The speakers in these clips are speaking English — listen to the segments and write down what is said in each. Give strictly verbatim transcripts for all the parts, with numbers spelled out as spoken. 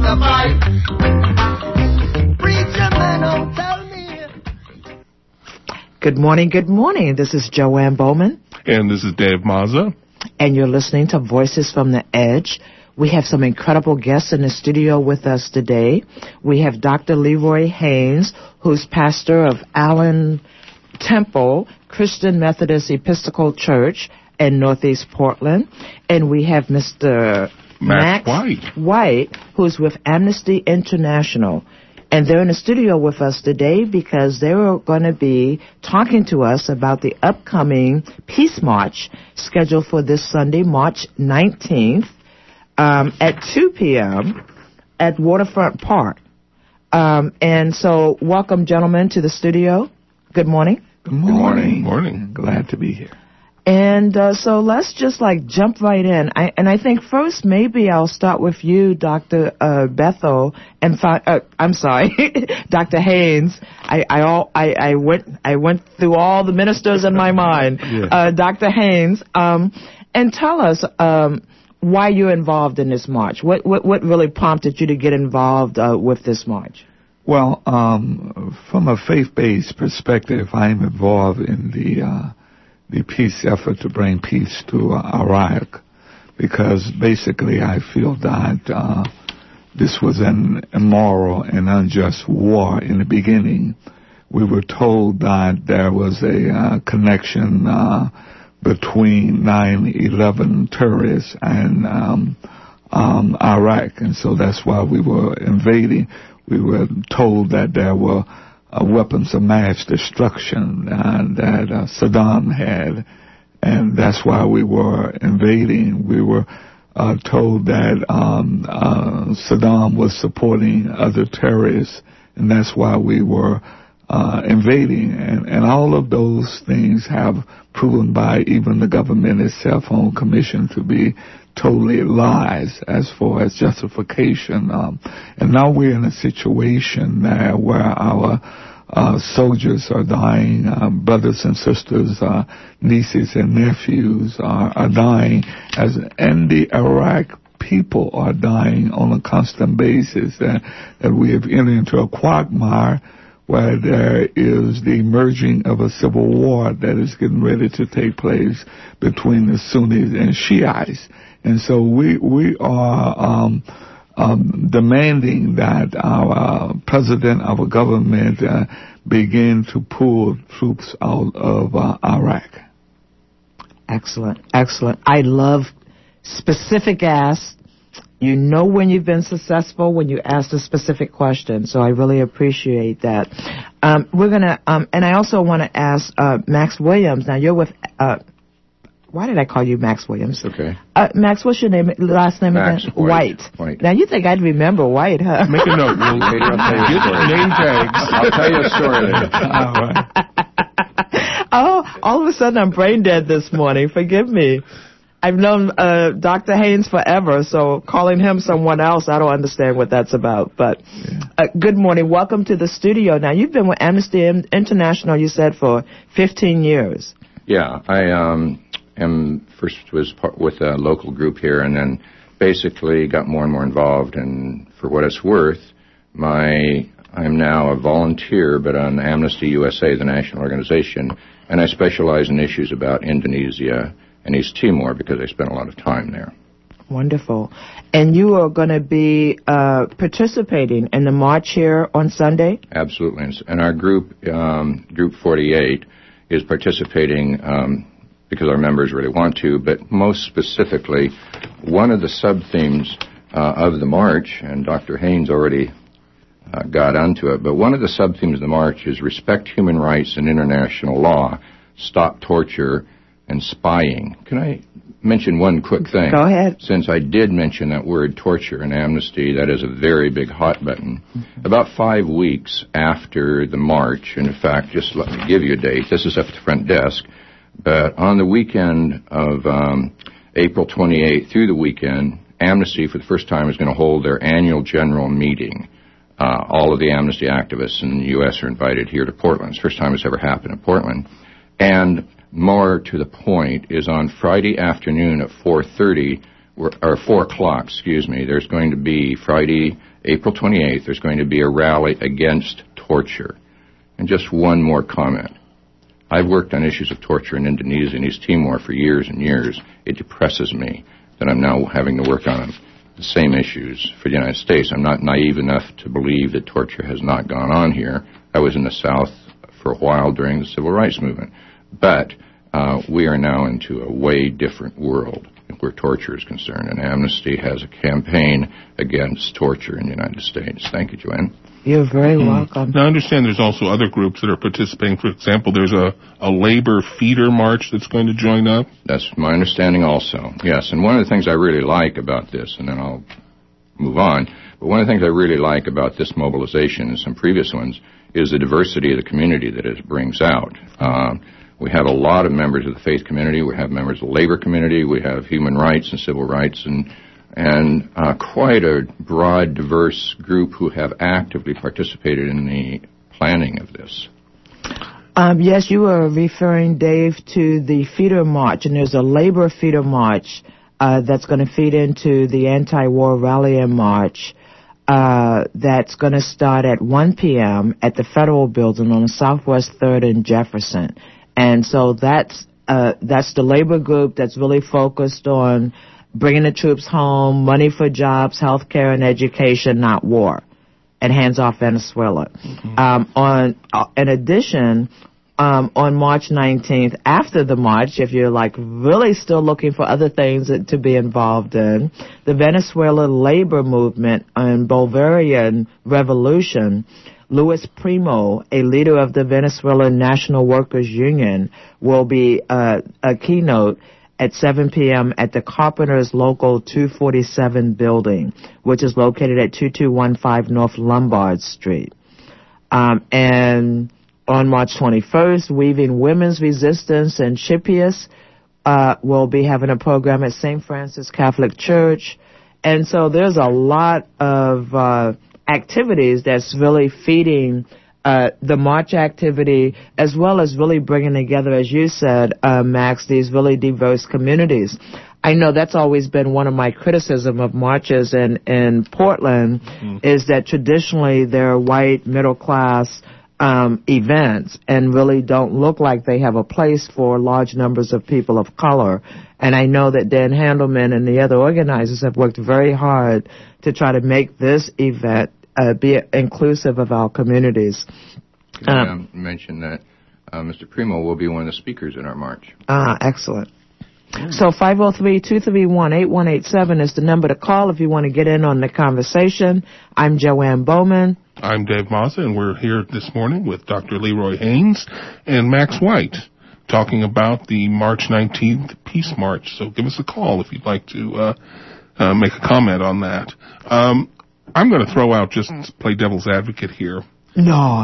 the fight. Preacher man, don't tell me. Good morning, good morning. This is Joanne Bowman. And this is Dave Mazza. And you're listening to Voices from the Edge. We have some incredible guests in the studio with us today. We have Doctor Leroy Haynes, who's pastor of Allen Temple Christian Methodist Episcopal Church in Northeast Portland. And we have Mister Max, Max White. White, who's with Amnesty International. And they're in the studio with us today because they were going to be talking to us about the upcoming Peace March scheduled for this Sunday, March nineteenth, um, at two p.m. at Waterfront Park. Um, and so welcome, gentlemen, to the studio. Good morning. Good morning. Good morning. Glad to be here. And uh, so let's just like jump right in. I, and I think first maybe I'll start with you, Doctor Uh, Bethel, and fi- uh, I'm sorry, Doctor Haynes. I I, all, I I went I went through all the ministers in my mind. Yeah. Uh, Doctor Haynes, um, and tell us um, why you're involved in this march. What what what really prompted you to get involved uh, with this march? Well, um, from a faith-based perspective, I'm involved in the uh, the peace effort to bring peace to uh, Iraq, because basically I feel that uh, this was an immoral and unjust war in the beginning. We were told that there was a uh, connection uh, between nine eleven terrorists and um, um, Iraq, and so that's why we were invading. We were told that there were uh, weapons of mass destruction uh, that uh, Saddam had, and that's why we were invading. We were uh, told that um, uh, Saddam was supporting other terrorists, and that's why we were uh, invading. And, and all of those things have proven by even the government itself on commission to be totally lies as far as justification. Um, and now we're in a situation uh, where our uh, soldiers are dying, uh, brothers and sisters, uh, nieces and nephews are, are dying, as and the Iraq people are dying on a constant basis. Uh, that we have entered into a quagmire where there is the emerging of a civil war that is getting ready to take place between the Sunnis and Shiites. And so we we are um, um, demanding that our uh, president, our government, uh, begin to pull troops out of uh, Iraq. Excellent, excellent. I love specific asks. You know when you've been successful when you ask a specific question, so I really appreciate that. Um, we're gonna, um, and I also want to ask uh, Max Williams. Now you're with. Uh, Why did I call you Max Williams? Okay. Uh, Max, what's your name? Last name Max again? White. White. White. Now you think I'd remember White, huh? Make a note. We'll get name tags. I'll tell you a story later. All right. Oh, all of a sudden I'm brain dead this morning. Forgive me. I've known uh, Doctor Haynes forever, so calling him someone else, I don't understand what that's about. But uh, good morning. Welcome to the studio. Now, you've been with Amnesty International, you said, for fifteen years. Yeah, I um, am first was part with a local group here, and then basically got more and more involved. And for what it's worth, my I'm now a volunteer, but on Amnesty U S A, the national organization, and I specialize in issues about Indonesia and East Timor because I spent a lot of time there. Wonderful. And you are going to be uh, participating in the march here on Sunday? Absolutely. And our group, um, Group forty-eight, is participating um, because our members really want to, but most specifically, one of the sub-themes uh, of the march, and Doctor Haynes already uh, got onto it, but one of the sub-themes of the march is respect human rights and international law, stop torture, and spying. Can I mention one quick thing? Go ahead. Since I did mention that word torture in Amnesty, that is a very big hot button. Mm-hmm. About five weeks after the march, and in fact, just let me give you a date. This is at the front desk. But on the weekend of um, April twenty-eighth through the weekend, Amnesty, for the first time, is going to hold their annual general meeting. Uh, all of the Amnesty activists in the U S are invited here to Portland. It's the first time it's ever happened in Portland. And more to the point is on Friday afternoon at four thirty, or four o'clock, excuse me, there's going to be Friday, April twenty-eighth, there's going to be a rally against torture. And just one more comment. I've worked on issues of torture in Indonesia and East Timor for years and years. It depresses me that I'm now having to work on the same issues for the United States. I'm not naive enough to believe that torture has not gone on here. I was in the South for a while during the Civil Rights Movement. But uh, we are now into a way different world where torture is concerned, and Amnesty has a campaign against torture in the United States. Thank you, Joanne. You're very mm. welcome. Now, I understand there's also other groups that are participating. For example, there's a, a labor feeder march that's going to join up. That's my understanding also, yes. And one of the things I really like about this, and then I'll move on, but one of the things I really like about this mobilization and some previous ones is the diversity of the community that it brings out. Um, we have a lot of members of the faith community. We have members of the labor community. We have human rights and civil rights, and and uh, quite a broad, diverse group who have actively participated in the planning of this. Um, yes, you were referring, Dave, to the feeder march, and there's a labor feeder march uh, that's going to feed into the anti-war rally-in march uh, that's going to start at one p.m. at the Federal Building on the Southwest third and Jefferson. And so that's uh, that's the labor group that's really focused on bringing the troops home, money for jobs, health care, and education, not war, and hands off Venezuela. Mm-hmm. Um, on, uh, in addition, um, on March nineteenth, after the march, if you're like really still looking for other things to be involved in, the Venezuela labor movement and Bolivarian revolution, Luis Primo, a leader of the Venezuelan National Workers Union, will be uh, a keynote at seven p.m. at the Carpenters Local two forty-seven building, which is located at two two one five North Lombard Street. Um, and on March twenty-first, Weaving Women's Resistance and Chipius uh, will be having a program at Saint Francis Catholic Church. And so there's a lot of uh, activities that's really feeding Uh, the march activity, as well as really bringing together, as you said, uh, Max, these really diverse communities. I know that's always been one of my criticism of marches in, in Portland, mm-hmm. is that traditionally they're white, middle-class um, events and really don't look like they have a place for large numbers of people of color. And I know that Dan Handelman and the other organizers have worked very hard to try to make this event Uh, be inclusive of our communities. Can I um, mention that uh, Mister Primo will be one of the speakers in our march. Ah, excellent. Mm. So five oh three, two three one, eight one eight seven is the number to call if you want to get in on the conversation. I'm Joanne Bowman. I'm Dave Mazza, and we're here this morning with Doctor Leroy Haynes and Max White talking about the March nineteenth Peace March. So give us a call if you'd like to uh, uh, make a comment on that. Um, I'm going to throw out, just to play devil's advocate here. No.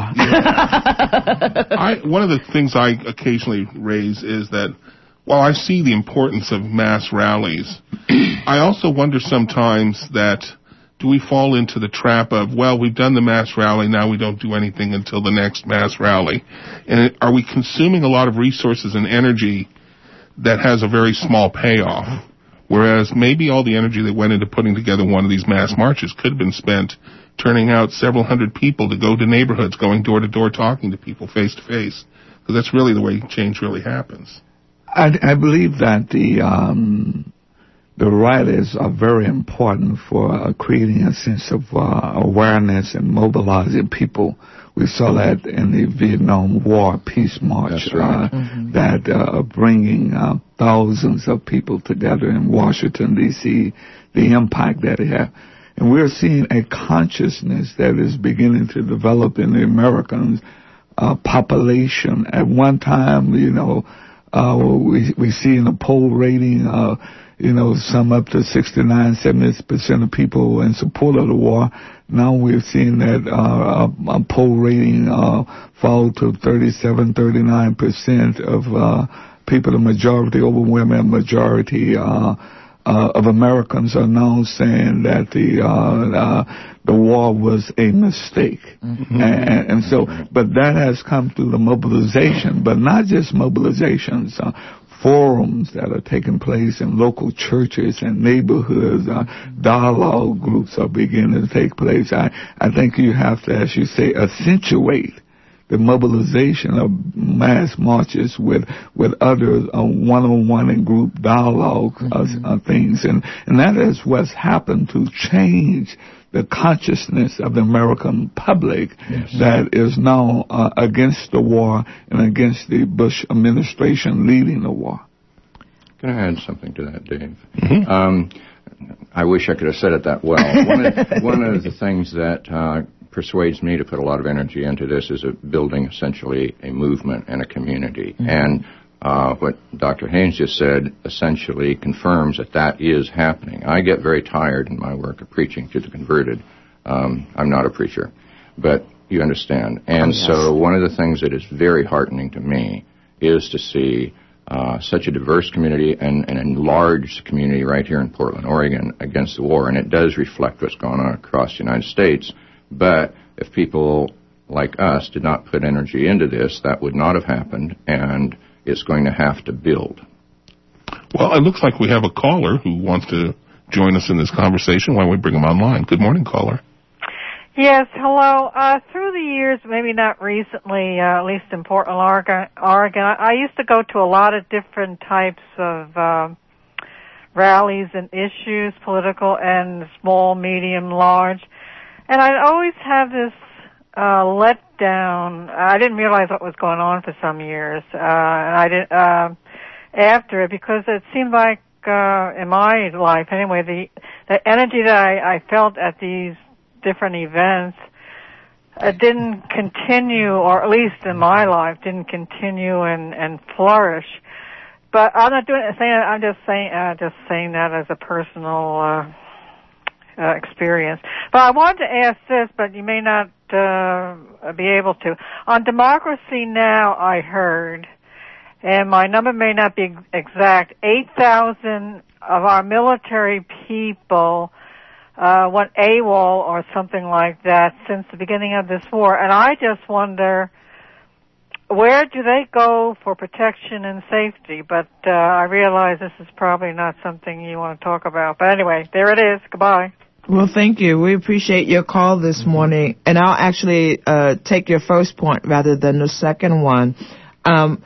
I, one of the things I occasionally raise is that while I see the importance of mass rallies, I also wonder sometimes that do we fall into the trap of, well, we've done the mass rally, now we don't do anything until the next mass rally. And are we consuming a lot of resources and energy that has a very small payoff? Whereas maybe all the energy that went into putting together one of these mass marches could have been spent turning out several hundred people to go to neighborhoods, going door to door, talking to people face to face. Because that's really the way change really happens. I, I believe that the um, the rallies are very important for uh, creating a sense of uh, awareness and mobilizing people. We saw that in the Vietnam War Peace March, That's right. uh, mm-hmm. that uh, bringing uh, thousands of people together in Washington, D C, the impact that it had. And we're seeing a consciousness that is beginning to develop in the American uh, population. At one time, you know, uh, we, we see in the poll rating, uh, you know, some up to sixty-nine, seventy percent of people in support of the war. Now we're seeing that uh, a, a poll rating uh, fall to thirty-seven, thirty-nine percent of uh, people, the majority, overwhelming majority uh, uh, of Americans are now saying that the uh, uh, the war was a mistake. Mm-hmm. And, and so, but that has come through the mobilization, but not just mobilizations. Uh, forums that are taking place in local churches and neighborhoods. Uh, dialogue groups are beginning to take place. I, I think you have to, as you say, accentuate the mobilization of mass marches with with other uh, one-on-one and group dialogue uh, mm-hmm. uh, things, and and that is what's happened to change the consciousness of the American public yes. that is now uh, against the war and against the Bush administration leading the war. Can I add something to that, Dave? Mm-hmm. Um, I wish I could have said it that well. One of, one of the things that uh, persuades me to put a lot of energy into this is a building essentially a movement and a community. Mm-hmm. And uh, what Doctor Haynes just said essentially confirms that that is happening. I get very tired in my work of preaching to the converted. Um, I'm not a preacher, but you understand. And oh, yes. so one of the things that is very heartening to me is to see uh, such a diverse community and an enlarged community right here in Portland, Oregon, against the war. And it does reflect what's going on across the United States. But if people like us did not put energy into this, that would not have happened, and it's going to have to build. Well, it looks like we have a caller who wants to join us in this conversation. Why don't we bring him online? Good morning, caller. Yes, hello. Uh, through the years, maybe not recently, uh, at least in Portland, Oregon, Oregon I, I used to go to a lot of different types of um, rallies and issues, political and small, medium, large. And I'd always have this uh, letdown. I didn't realize what was going on for some years, uh, and I did uh, after it, because it seemed like uh, in my life anyway, the the energy that I, I felt at these different events uh, didn't continue, or at least in my life, didn't continue and, and flourish. But I'm not doing saying that. I'm just saying uh, just saying that as a personal Uh, Uh, experience. But I wanted to ask this, but you may not uh, be able to. On Democracy Now!, I heard, and my number may not be exact, eight thousand of our military people uh, went AWOL or something like that since the beginning of this war. And I just wonder, where do they go for protection and safety? But uh, I realize this is probably not something you want to talk about. But anyway, there it is. Goodbye. Well, thank you. We appreciate your call this morning. And I'll actually uh, take your first point rather than the second one. Um,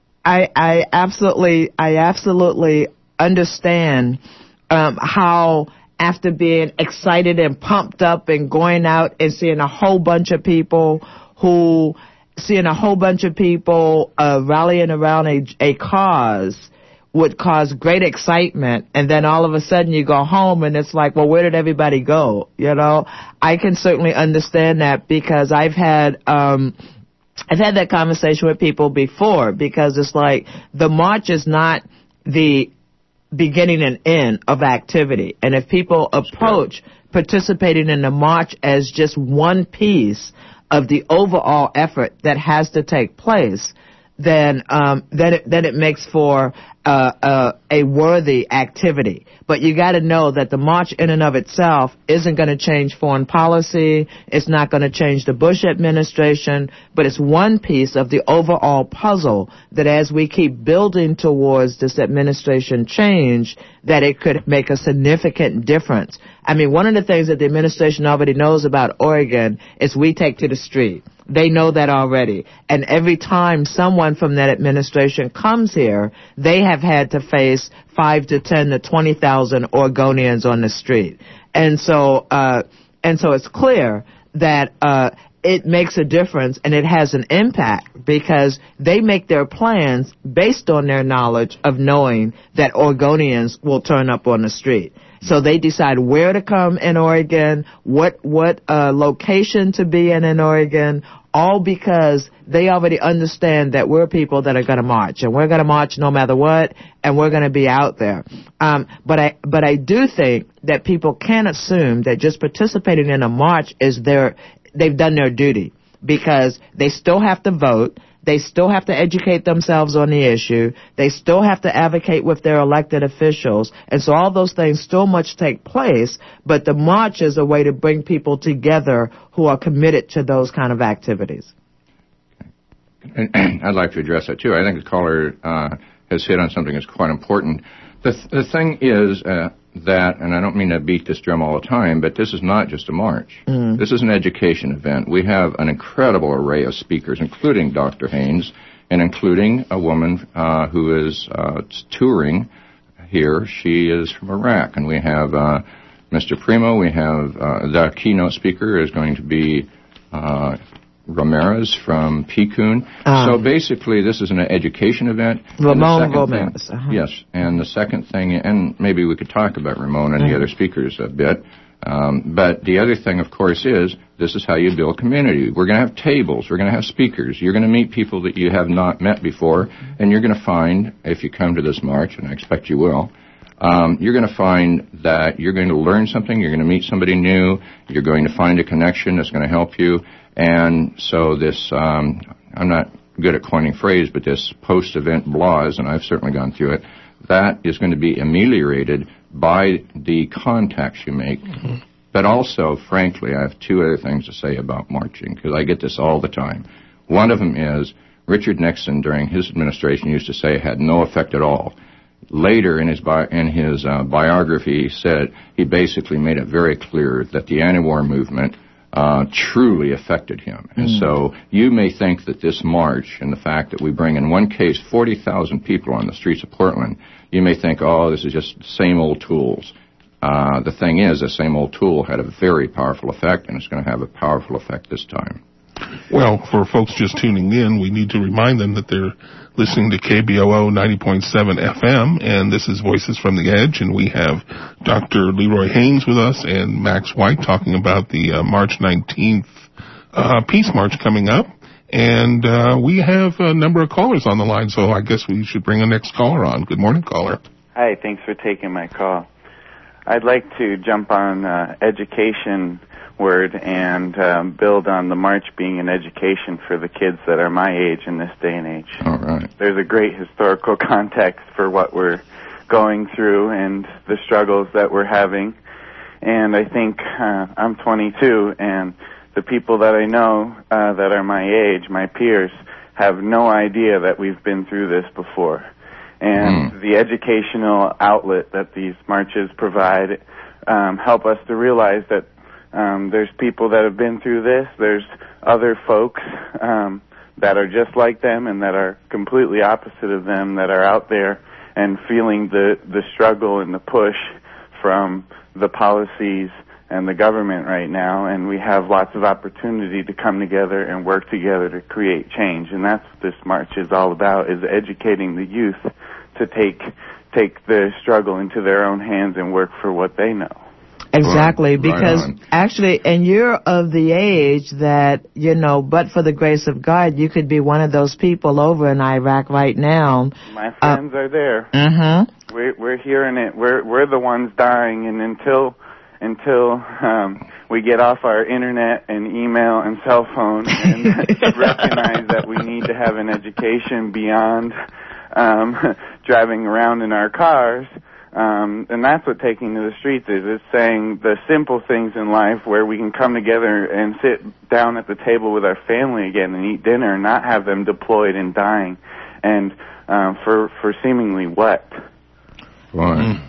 I, I absolutely, I absolutely understand um, how after being excited and pumped up and going out and seeing a whole bunch of people who seeing a whole bunch of people uh, rallying around a, a cause would cause great excitement, and then all of a sudden you go home and it's like, well, where did everybody go? You know, I can certainly understand that, because I've had um I've had that conversation with people before, because it's like the march is not the beginning and end of activity, and if people approach participating in the march as just one piece of the overall effort that has to take place, then um, then it, then it makes for uh, uh, a worthy activity. But you got to know that the march in and of itself isn't going to change foreign policy. It's not going to change the Bush administration, but it's one piece of the overall puzzle that as we keep building towards this administration change, that it could make a significant difference. I mean, one of the things that the administration already knows about Oregon is we take to the street. They know that already. And every time someone from that administration comes here, they have had to face five to ten to twenty thousand Oregonians on the street. And so, uh, and so it's clear that, uh, it makes a difference and it has an impact, because they make their plans based on their knowledge of knowing that Oregonians will turn up on the street. So they decide where to come in Oregon, what what uh, location to be in in Oregon, all because they already understand that we're people that are going to march, and we're going to march no matter what, and we're going to be out there. Um, but I but I do think that people can assume that just participating in a march is their they've done their duty, because they still have to vote. They still have to educate themselves on the issue. They still have to advocate with their elected officials. And so all those things still must take place, but the march is a way to bring people together who are committed to those kind of activities. And I'd like to address that, too. I think the caller uh, has hit on something that's quite important. The, th- the thing is uh, that, and I don't mean to beat this drum all the time, but this is not just a march. Mm. This is an education event. We have an incredible array of speakers, including Doctor Haynes, and including a woman uh, who is uh, touring here. She is from Iraq, and we have uh, Mister Primo. We have uh, the keynote speaker is going to be uh, Ramirez from P C U N. Um, so basically, this is an education event. Ramon Ramirez. Uh-huh. Yes, and the second thing, and maybe we could talk about Ramon and mm-hmm. the other speakers a bit. Um, but the other thing, of course, is this is how you build community. We're going to have tables. We're going to have speakers. You're going to meet people that you have not met before, and you're going to find, if you come to this march, and I expect you will, um, you're going to find that you're going to learn something. You're going to meet somebody new. You're going to find a connection that's going to help you. And so this, um, I'm not good at coining phrase, but this post-event blahs, and I've certainly gone through it, that is going to be ameliorated by the contacts you make. Mm-hmm. But also, frankly, I have two other things to say about marching, because I get this all the time. One of them is Richard Nixon, during his administration, used to say it had no effect at all. Later in his bi- in his uh, biography, he said he basically made it very clear that the anti-war movement uh, truly affected him. And mm. so you may think that this march and the fact that we bring in one case forty thousand people on the streets of Portland, you may think, oh, this is just the same old tools. Uh, the thing is, the same old tool had a very powerful effect, and it's going to have a powerful effect this time. Well, for folks just tuning in, we need to remind them that they're listening to K B O O ninety point seven F M, and this is Voices from the Edge, and we have Doctor Leroy Haynes with us and Max White talking about the uh, March nineteenth uh, Peace March coming up. And uh, we have a number of callers on the line, so I guess we should bring a next caller on. Good morning, caller. Hi, thanks for taking my call. I'd like to jump on uh, education word and um, build on the march being an education for the kids that are my age in this day and age. All right. There's a great historical context for what we're going through and the struggles that we're having. And I think uh, I'm twenty-two, and the people that I know uh, that are my age, my peers, have no idea that we've been through this before. And mm. the educational outlet that these marches provide um, help us to realize that um, there's people that have been through this. There's other folks um, that are just like them and that are completely opposite of them that are out there and feeling the, the struggle and the push from the policies and the government right now, and we have lots of opportunity to come together and work together to create change. And that's what this march is all about, is educating the youth to take take the struggle into their own hands and work for what they know. Exactly, Right because on. actually, and you're of the age that, you know, but for the grace of God, you could be one of those people over in Iraq right now. My friends uh, are there. Mm-hmm. We're, we're hearing it. We're, we're the ones dying, and until... until um, we get off our internet and email and cell phone and recognize that we need to have an education beyond um, driving around in our cars. Um, and that's what taking to the streets is. It's saying the simple things in life where we can come together and sit down at the table with our family again and eat dinner and not have them deployed and dying. And um, for, for seemingly what? Right.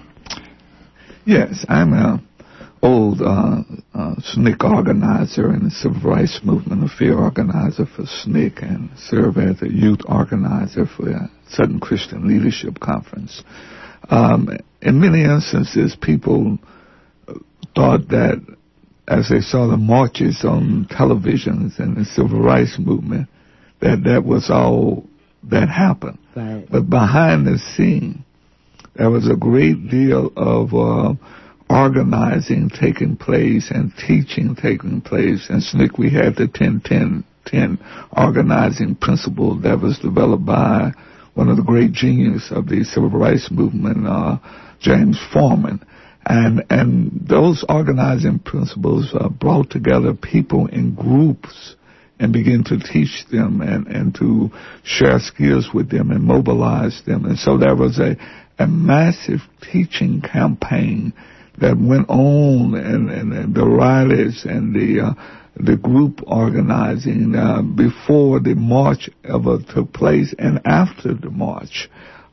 Yes, I'm a old uh, uh, S N C C organizer and a civil rights movement, a field organizer for S N C C, and serve as a youth organizer for the Southern Christian Leadership Conference. Um, in many instances, people thought that as they saw the marches on televisions and the civil rights movement, that that was all that happened. Right. But behind the scene, there was a great deal of uh, organizing taking place and teaching taking place. In S N C C, we had the ten ten ten organizing principle that was developed by one of the great geniuses of the civil rights movement, uh, James Forman. And and those organizing principles uh, brought together people in groups and began to teach them and, and to share skills with them and mobilize them. And so there was a, a massive teaching campaign that went on, and, and, and the rallies and the uh, the group organizing uh, before the march ever took place and after the march.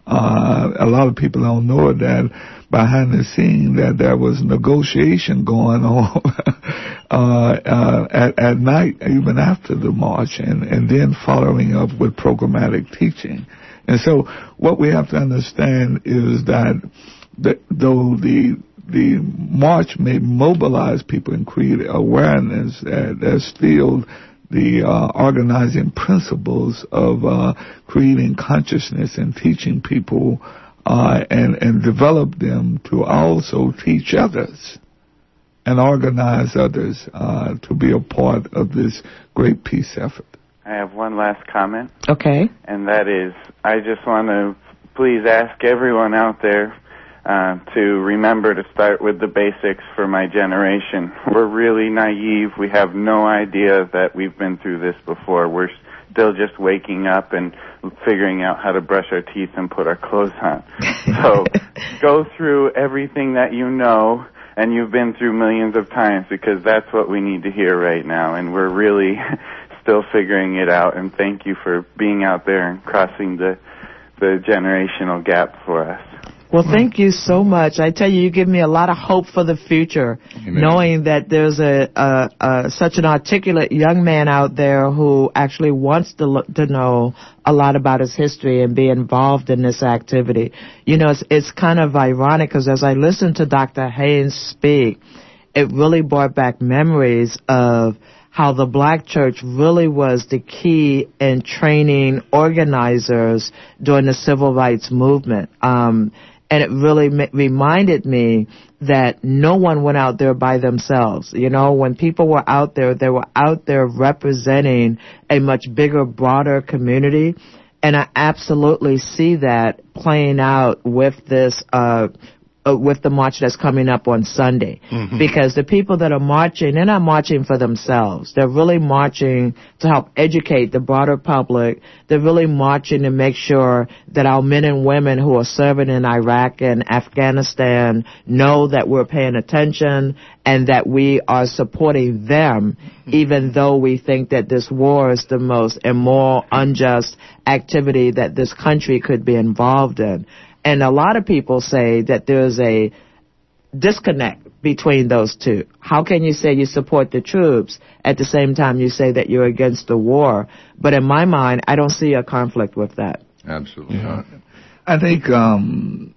Uh, a lot of people don't know that behind the scene that there was negotiation going on uh, uh, at, at night, even after the march, and, and then following up with programmatic teaching. And so what we have to understand is that the, though the the march may mobilize people and create awareness, uh, there's still the uh, organizing principles of uh, creating consciousness and teaching people uh, and, and develop them to also teach others and organize others uh, to be a part of this great peace effort. I have one last comment. Okay. And that is, I just want to please ask everyone out there Uh, to remember to start with the basics for my generation. We're really naive. We have no idea that we've been through this before. We're still just waking up and figuring out how to brush our teeth and put our clothes on. So go through everything that you know and you've been through millions of times, because that's what we need to hear right now. And we're really still figuring it out. And thank you for being out there and crossing the, the generational gap for us. Well, thank you so much. I tell you, you give me a lot of hope for the future, Amen. Knowing that there's a, a, a such an articulate young man out there who actually wants to look, to know a lot about his history and be involved in this activity. You know, it's, it's kind of ironic because as I listened to Doctor Haynes speak, it really brought back memories of how the black church really was the key in training organizers during the civil rights movement. Um, And it really m- reminded me that no one went out there by themselves. You know, when people were out there, they were out there representing a much bigger, broader community. And I absolutely see that playing out with this, uh, uh, with the march that's coming up on Sunday. Mm-hmm. Because the people that are marching, they're not marching for themselves. They're really marching to help educate the broader public. They're really marching to make sure that our men and women who are serving in Iraq and Afghanistan know that we're paying attention and that we are supporting them, even though we think that this war is the most immoral, unjust activity that this country could be involved in. And a lot of people say that there's a disconnect between those two. How can you say you support the troops at the same time you say that you're against the war? But in my mind, I don't see a conflict with that. Absolutely Yeah. not. I think um,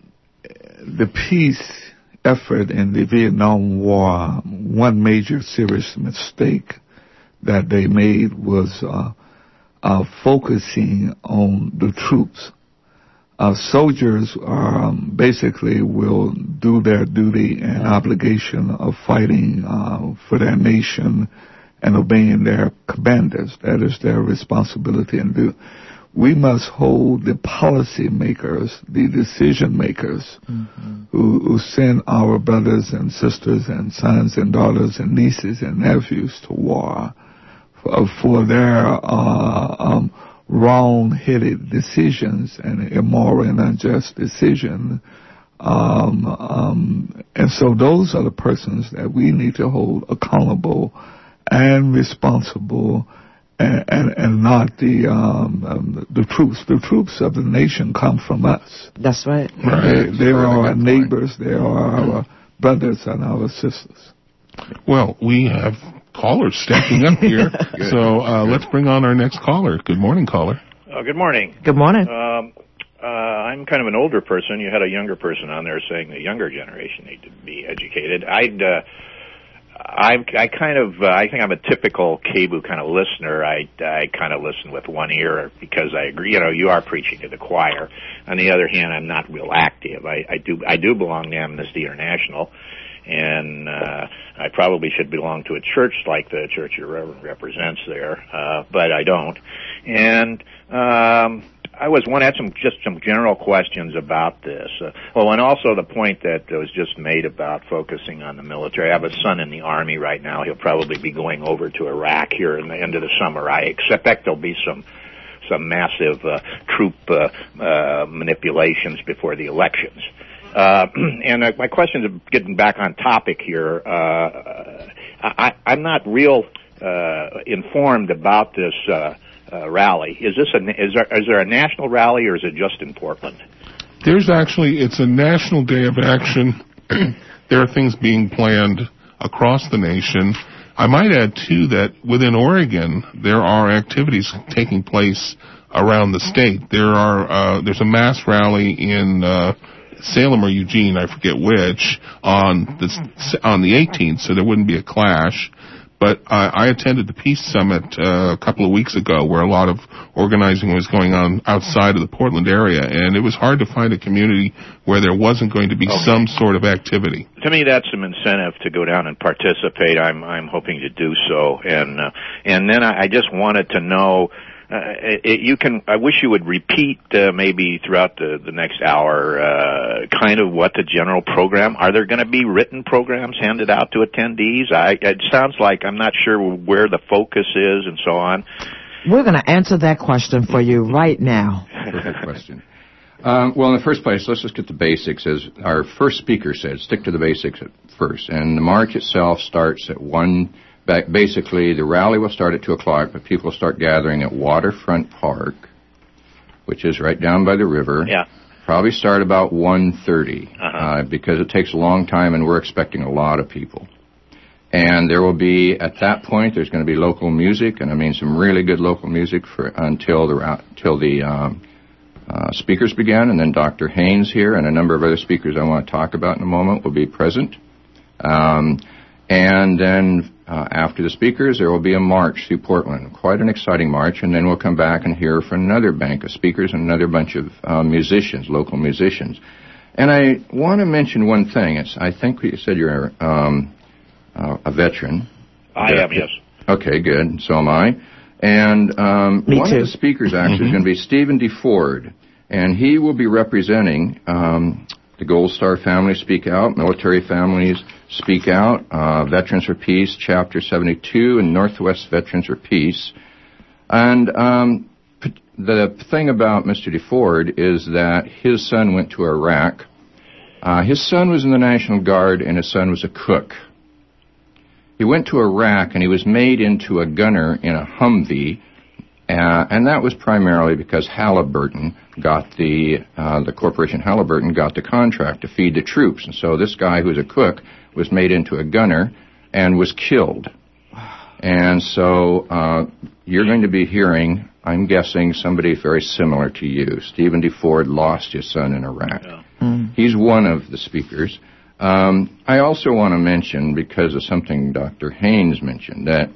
the peace effort in the Vietnam War, one major serious mistake that they made was uh, uh, focusing on the troops. Uh, soldiers um, basically will do their duty and obligation of fighting uh, for their nation and obeying their commanders. That is their responsibility and do. We must hold the policy makers, the decision makers, mm-hmm. who, who send our brothers and sisters and sons and daughters and nieces and nephews to war for, for their uh, um, wrong-headed decisions and immoral and unjust decisions. Um, um, and so those are the persons that we need to hold accountable and responsible, and, and, and not the, um, um, the troops. The troops of the nation come from us. That's right. Right. They, they are our neighbors. They are our brothers and our sisters. Well, we have callers stacking up here, so uh, let's bring on our next caller. Good morning, caller. Uh, good morning. Good morning. Um, uh, I'm kind of an older person. You had a younger person on there saying the younger generation need to be educated. I'd, uh, I, I kind of, uh, I think I'm a typical K B U kind of listener. I, I kind of listen with one ear because I agree. You know, you are preaching to the choir. On the other hand, I'm not real active. I, I do, I do belong to Amnesty International. And uh, I probably should belong to a church like the church your reverend represents there, uh, but I don't. And um, I was one had some just some general questions about this. Uh, oh, and also the point that was just made about focusing on the military. I have a son in the Army right now. He'll probably be going over to Iraq here in the end of the summer. I expect there'll be some some massive uh, troop uh, uh, manipulations before the elections. Uh, and uh, my question is getting back on topic here. Uh, I, I'm not real uh, informed about this uh, uh, rally. Is this a is there, is there a national rally or is it just in Portland? There's actually, it's a national day of action. There are things being planned across the nation. I might add, too, that within Oregon, there are activities taking place around the state. There are, uh, there's a mass rally in, uh, Salem or Eugene, I forget which, on the, on the eighteenth, so there wouldn't be a clash. But I, I attended the Peace Summit uh, a couple of weeks ago where a lot of organizing was going on outside of the Portland area, and it was hard to find a community where there wasn't going to be okay. some sort of activity. To me, that's some incentive to go down and participate. I'm I'm hoping to do so, and uh, and then I, I just wanted to know. Uh, it, you can. I wish you would repeat uh, maybe throughout the, the next hour, uh, kind of what the general program. Are there going to be written programs handed out to attendees? I, it sounds like I'm not sure where the focus is and so on. We're going to answer that question for you right now. Perfect question. Um, well, in the first place, let's just get the basics. As our first speaker said, stick to the basics at first. And the march itself starts at one. Basically, the rally will start at two o'clock, but people will start gathering at Waterfront Park, which is right down by the river. Yeah. Probably start about one thirty, uh-huh. uh, because it takes a long time, and we're expecting a lot of people. And there will be, at that point, there's going to be local music, and I mean some really good local music for until the until the um, uh, speakers begin, and then Doctor Haynes here and a number of other speakers I want to talk about in a moment will be present. Um, and then uh, after the speakers, there will be a march through Portland, quite an exciting march, and then we'll come back and hear from another bank of speakers and another bunch of uh, musicians, local musicians. And I want to mention one thing. It's, I think you said you're um, uh, a veteran. I am, yes. Okay, good. So am I. And um, Me one too. of the speakers actually Mm-hmm. is going to be Stephen D. Ford, and he will be representing um, the Gold Star Family Speak Out, Military Families Speak Out, uh, Veterans for Peace, Chapter seventy-two, and Northwest Veterans for Peace. And um, p- the thing about Mister DeFord is that his son went to Iraq. Uh, his son was in the National Guard, and his son was a cook. He went to Iraq, and he was made into a gunner in a Humvee, uh, and that was primarily because Halliburton got the, uh, the corporation Halliburton got the contract to feed the troops. And so this guy who's a cook was made into a gunner and was killed. And so uh, you're going to be hearing, I'm guessing, somebody very similar to you. Stephen D. Ford lost his son in Iraq. Yeah. Mm. He's one of the speakers. Um, I also want to mention, because of something Doctor Haynes mentioned, that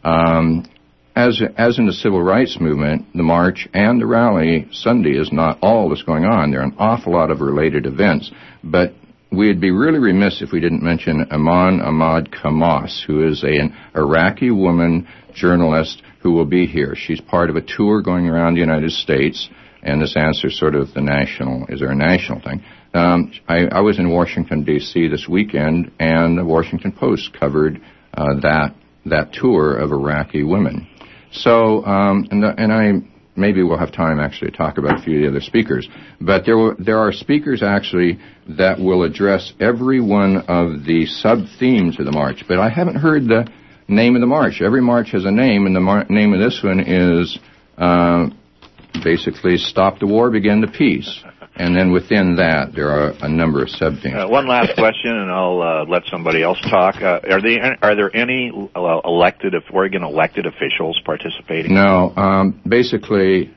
um, as as in the civil rights movement, the march and the rally Sunday is not all that's going on. There are an awful lot of related events. But we'd be really remiss if we didn't mention Iman Ahmad Kamas, who is a, an Iraqi woman journalist who will be here. She's part of a tour going around the United States, and this answers sort of the national, is there a national thing? Um, I, I was in Washington, D C this weekend, and the Washington Post covered uh, that that tour of Iraqi women. So, um, and, the, and I maybe we'll have time actually to talk about a few of the other speakers. But there will, there are speakers actually that will address every one of the sub-themes of the march. But I haven't heard the name of the march. Every march has a name, and the mar- name of this one is uh, basically Stop the War, Begin the Peace. And then within that, there are a number of sub-themes. Uh, one last question, and I'll uh, let somebody else talk. Uh, are, they, are there any uh, elected, Oregon elected officials participating? No. Um, basically,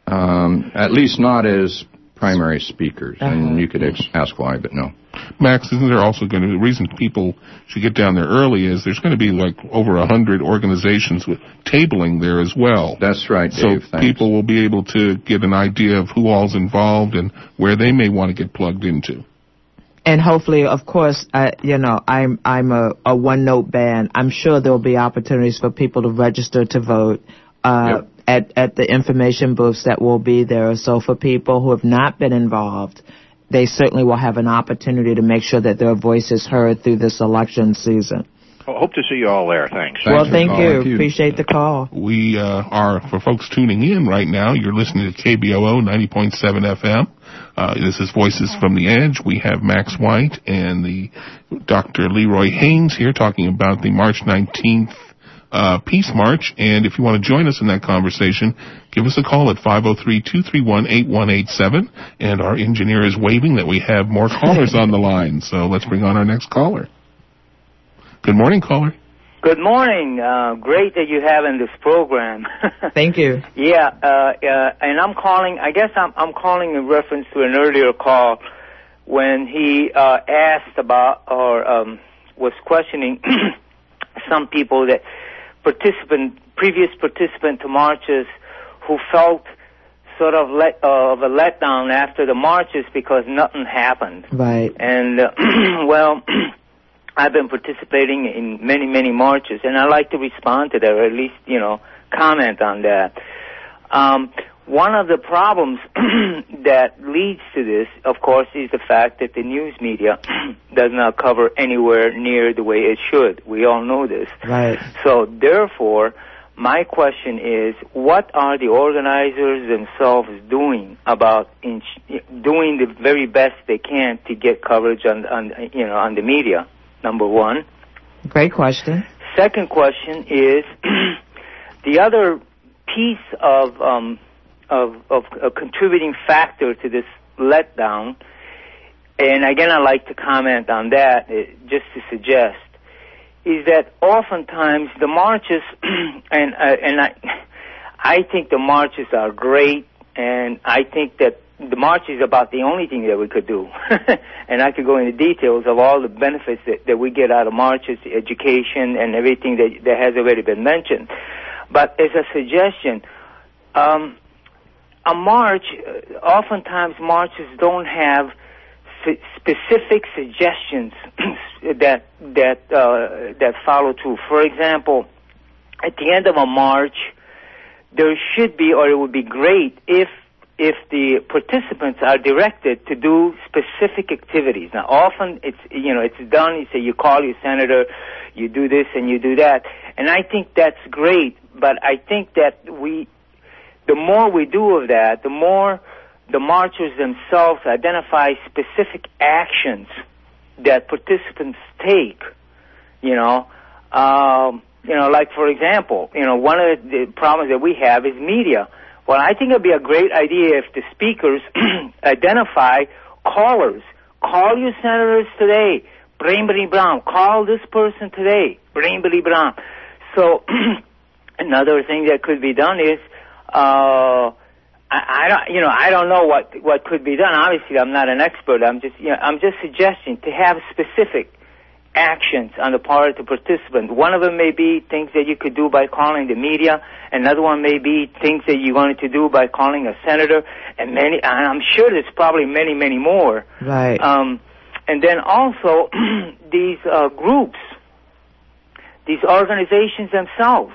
um, at least not as primary speakers. Uh-huh. And you could ex- ask why, but no. Max, isn't there also going to be, the reason people should get down there early is there's going to be like over a hundred organizations with tabling there as well. That's right, Dave. So Thanks. people will be able to get an idea of who all's involved and where they may want to get plugged into. And hopefully, of course, uh, you know, I'm I'm a, a one-note band. I'm sure there will be opportunities for people to register to vote uh, yep. at at the information booths that will be there. So for people who have not been involved, they certainly will have an opportunity to make sure that their voice is heard through this election season. Well, hope to see you all there. Thanks. Thanks well, thank you. thank you. Appreciate the call. We uh, are, for folks tuning in right now, you're listening to K B O O ninety point seven F M. Uh, this is Voices from the Edge. We have Max White and the Doctor Leroy Haynes here talking about the March nineteenth uh, Peace March. And if you want to join us in that conversation, give us a call at five oh three, two three one, eight one eight seven. And our engineer is waving that we have more callers on the line. So let's bring on our next caller. Good morning, caller. Good morning. Uh, great that you have in this program. Thank you. Yeah, uh, uh, and I'm calling, I guess I'm, I'm calling in reference to an earlier call when he uh, asked about or um, was questioning some people that participant, previous participant to marches who felt sort of let, uh, of a letdown after the marches because nothing happened. Right. And, uh, well... I've been participating in many, many marches, and I like to respond to that, or at least, you know, comment on that. Um, one of the problems that leads to this, of course, is the fact that the news media does not cover anywhere near the way it should. We all know this. Right. So, therefore, my question is, what are the organizers themselves doing about in, doing the very best they can to get coverage on, on, you know, on the media? Number one. Great question. Second question is the other piece of um, of, of a contributing factor to this letdown, and again I like to comment on that uh, just to suggest, is that oftentimes the marches, and uh, and I I think the marches are great, and I think that the march is about the only thing that we could do. And I could go into details of all the benefits that, that we get out of marches, education, and everything that, that has already been mentioned. But as a suggestion, um, a march, uh, oftentimes marches don't have f- specific suggestions that that uh, that follow through. For example, at the end of a march, there should be, or it would be great if if the participants are directed to do specific activities. Now, often it's, you know, it's done, you say you call your senator, you do this and you do that, and I think that's great, but I think that we, the more we do of that, the more the marchers themselves identify specific actions that participants take, you know, um, you know, like for example, you know, one of the problems that we have is media. Well, I think it would be a great idea if the speakers identify callers. Call your senators today. Brimley Brown. Call this person today. Brimley Brown. So another thing that could be done is, uh, I, I don't, you know, I don't know what what could be done. Obviously, I'm not an expert. I'm just, you know, I'm just suggesting to have specific actions on the part of the participant. One of them may be things that you could do by calling the media. Another one may be things that you wanted to do by calling a senator, and many. And I'm sure there's probably many, many more. Right. Um, and then also these uh, groups, these organizations themselves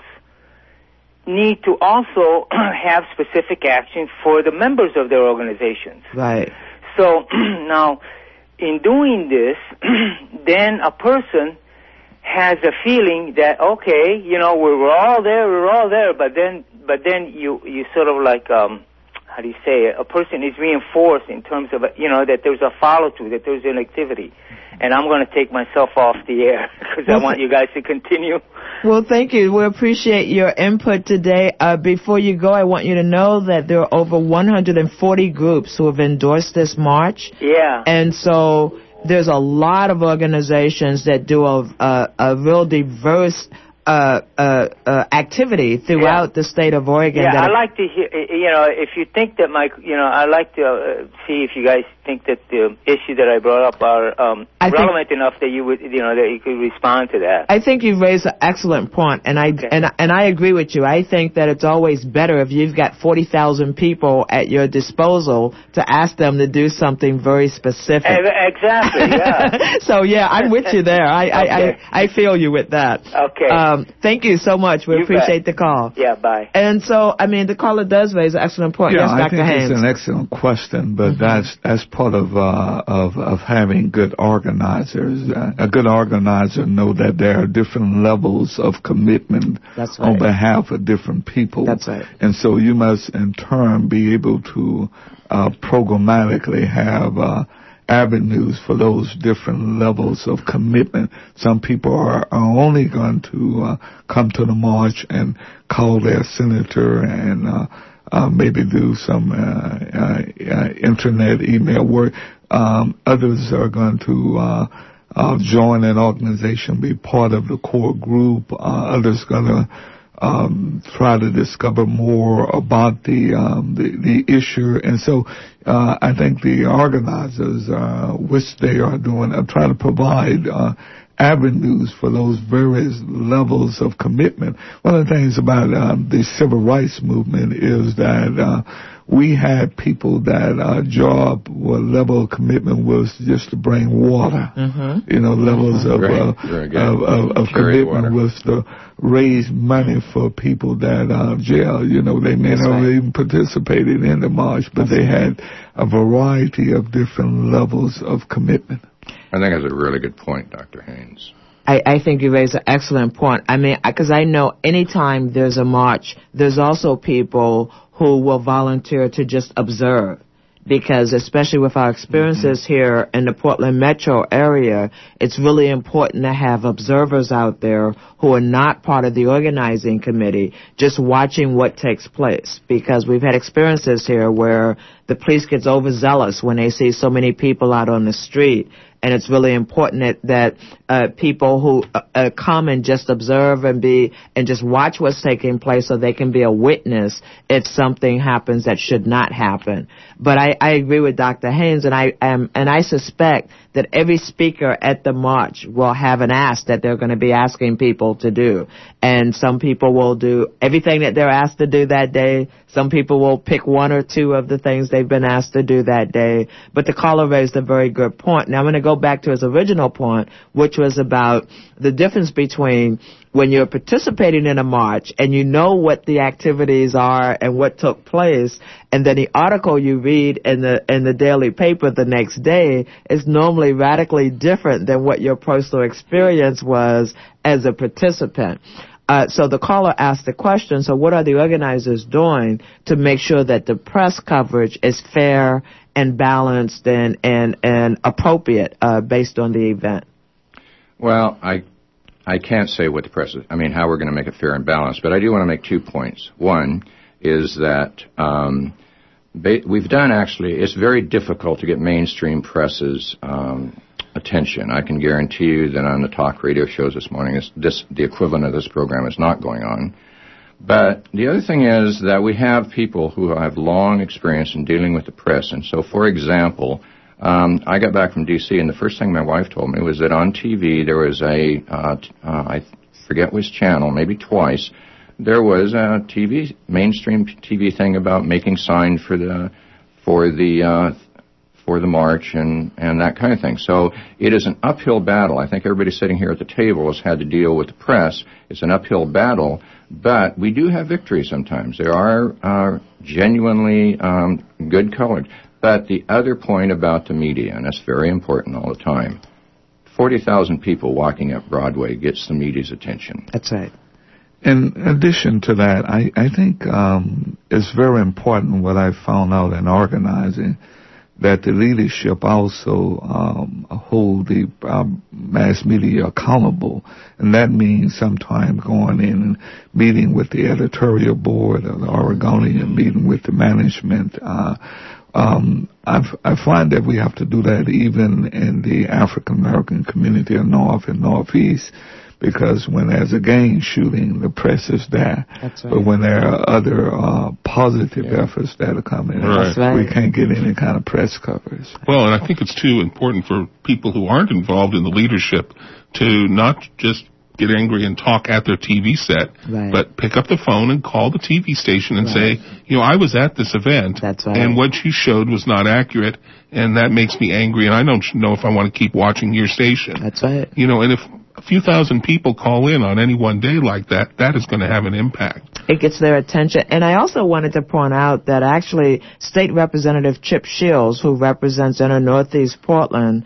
need to also have specific actions for the members of their organizations. Right. So now, in doing this, then a person has a feeling that, okay, you know, we were all there, we were all there, but then, but then you, you sort of like, um, how do you say it? A person is reinforced in terms of, you know, that there's a follow-through, that there's an activity. And I'm going to take myself off the air because well, I want you guys to continue. Well, thank you. We appreciate your input today. Uh, before you go, I want you to know that there are over one hundred forty groups who have endorsed this march. Yeah. And so there's a lot of organizations that do a, a, a real diverse Uh, uh, uh, activity throughout yeah. the state of Oregon. Yeah, I like to hear, you know, if you think that my, you know, I like to uh, see if you guys think that the issue that I brought up are um, relevant enough that you would, you know, that you could respond to that. I think you've raised an excellent point, and I, okay. and, and I agree with you. I think that it's always better if you've got forty thousand people at your disposal to ask them to do something very specific. Exactly, yeah. So, yeah, I'm with you there. I, okay. I, I, I feel you with that. Okay. Um, thank you so much. We you appreciate bet. the call. Yeah, bye. And so, I mean, the caller does raise an excellent point. Yeah, yes, I Doctor think Haynes. it's an excellent question, but mm-hmm. that's that's part of uh, of of having good organizers. Uh, a good organizer know that there are different levels of commitment that's right. on behalf of different people. That's right. And so you must, in turn, be able to uh, programmatically have uh, avenues for those different levels of commitment. Some people are, are only going to uh, come to the march and call their senator and uh, uh, maybe do some uh, uh, uh, internet email work. Um, others are going to uh, uh, join an organization, be part of the core group. Uh, others going to Um, try to discover more about the um, the, the issue, and so uh, I think the organizers, uh, which they are doing, are trying to provide uh, avenues for those various levels of commitment. One of the things about um, the civil rights movement is that uh, we had people that uh, job or level of commitment was just to bring water. Mm-hmm. You know, levels of uh, of, of, of commitment was to raise money for people that are jail. You know, they may not have even participated in the march, but they had a variety of different levels of commitment. I think that's a really good point, Doctor Haynes. I, I think you raise an excellent point. I mean, because I know anytime there's a march, there's also people who will volunteer to just observe. Because especially with our experiences mm-hmm. here in the Portland metro area, it's really important to have observers out there who are not part of the organizing committee, just watching what takes place. Because we've had experiences here where the police gets overzealous when they see so many people out on the street. And it's really important that, that uh, people who uh, uh, come and just observe and be and just watch what's taking place so they can be a witness if something happens that should not happen. But I, I agree with Doctor Haynes, and I um, and I suspect that every speaker at the march will have an ask that they're going to be asking people to do. And some people will do everything that they're asked to do that day. Some people will pick one or two of the things they've been asked to do that day. But the caller raised a very good point. Now I'm going to go back to his original point, which was about the difference between when you're participating in a march and you know what the activities are and what took place, and then the article you read in the in the daily paper the next day is normally radically different than what your personal experience was as a participant. Uh, so the caller asked the question, so what are the organizers doing to make sure that the press coverage is fair and balanced and, and, and appropriate uh, based on the event? Well, I I can't say what the press is, I mean, how we're going to make it fair and balanced, but I do want to make two points. One is that um, ba- we've done actually, it's very difficult to get mainstream press's um, attention. I can guarantee you that on the talk radio shows this morning, this, this, the equivalent of this program is not going on. But the other thing is that we have people who have long experience in dealing with the press. And so, for example, um, I got back from D C, and the first thing my wife told me was that on T V there was a, uh, uh, I forget which channel, maybe twice, there was a T V, mainstream T V thing about making signs for the, for the, uh, for the march and, and that kind of thing. So it is an uphill battle. I think everybody sitting here at the table has had to deal with the press. It's an uphill battle, but we do have victories sometimes. There are uh, genuinely um, good colors. But the other point about the media, and that's very important all the time, forty thousand people walking up Broadway gets the media's attention. That's right. In addition to that, I, I think um, it's very important what I found out in organizing, that the leadership also um, hold the um, mass media accountable. And that means sometimes going in and meeting with the editorial board of the Oregonian, meeting with the management. Uh, um, I've, I find that we have to do that even in the African American community of North and Northeast, because when there's a gang shooting, the press is there. That's right. But when there are other uh, positive yeah. efforts that are coming, right. right. we can't get any kind of press coverage. Well, and I think it's too important for people who aren't involved in the leadership to not just get angry and talk at their T V set, right. but pick up the phone and call the T V station and right. say, you know, I was at this event, That's right. and what you showed was not accurate, and that makes me angry, and I don't know if I want to keep watching your station. That's right. You know, and if a few thousand people call in on any one day like that, that is going to have an impact. It gets their attention. And I also wanted to point out that actually State Representative Chip Shields, who represents Inner Northeast Portland,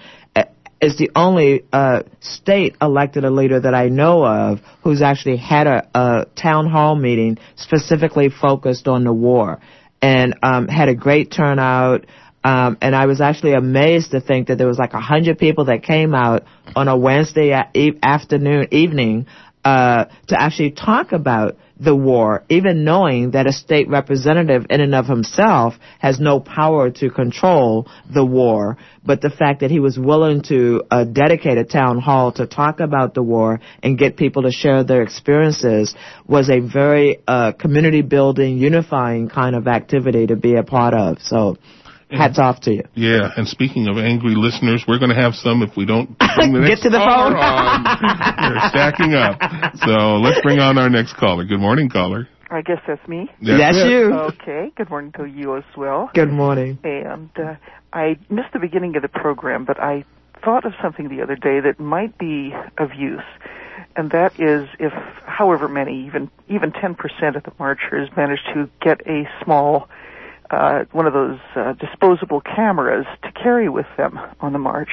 is the only uh, state elected a leader that I know of who's actually had a, a town hall meeting specifically focused on the war, and um, had a great turnout. Um, and I was actually amazed to think that there was like a hundred people that came out on a Wednesday a- e- afternoon, evening, uh, to actually talk about the war, even knowing that a state representative in and of himself has no power to control the war. But the fact that he was willing to uh, dedicate a town hall to talk about the war and get people to share their experiences was a very uh, community building, unifying kind of activity to be a part of. So hats off to you. Yeah, and speaking of angry listeners, we're going to have some if we don't bring the Get next to the caller phone. on. They're stacking up. So let's bring on our next caller. Good morning, caller. I guess that's me. That's That's it. you. Okay. Good morning to you as well. Good morning. And uh, I missed the beginning of the program, but I thought of something the other day that might be of use. And that is if, however many, even even ten percent of the marchers manage to get a small Uh, one of those uh, disposable cameras to carry with them on the march.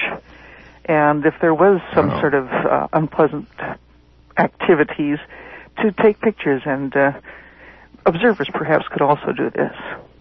And if there was some Oh. sort of uh, unpleasant activities, to take pictures, and uh, observers perhaps could also do this.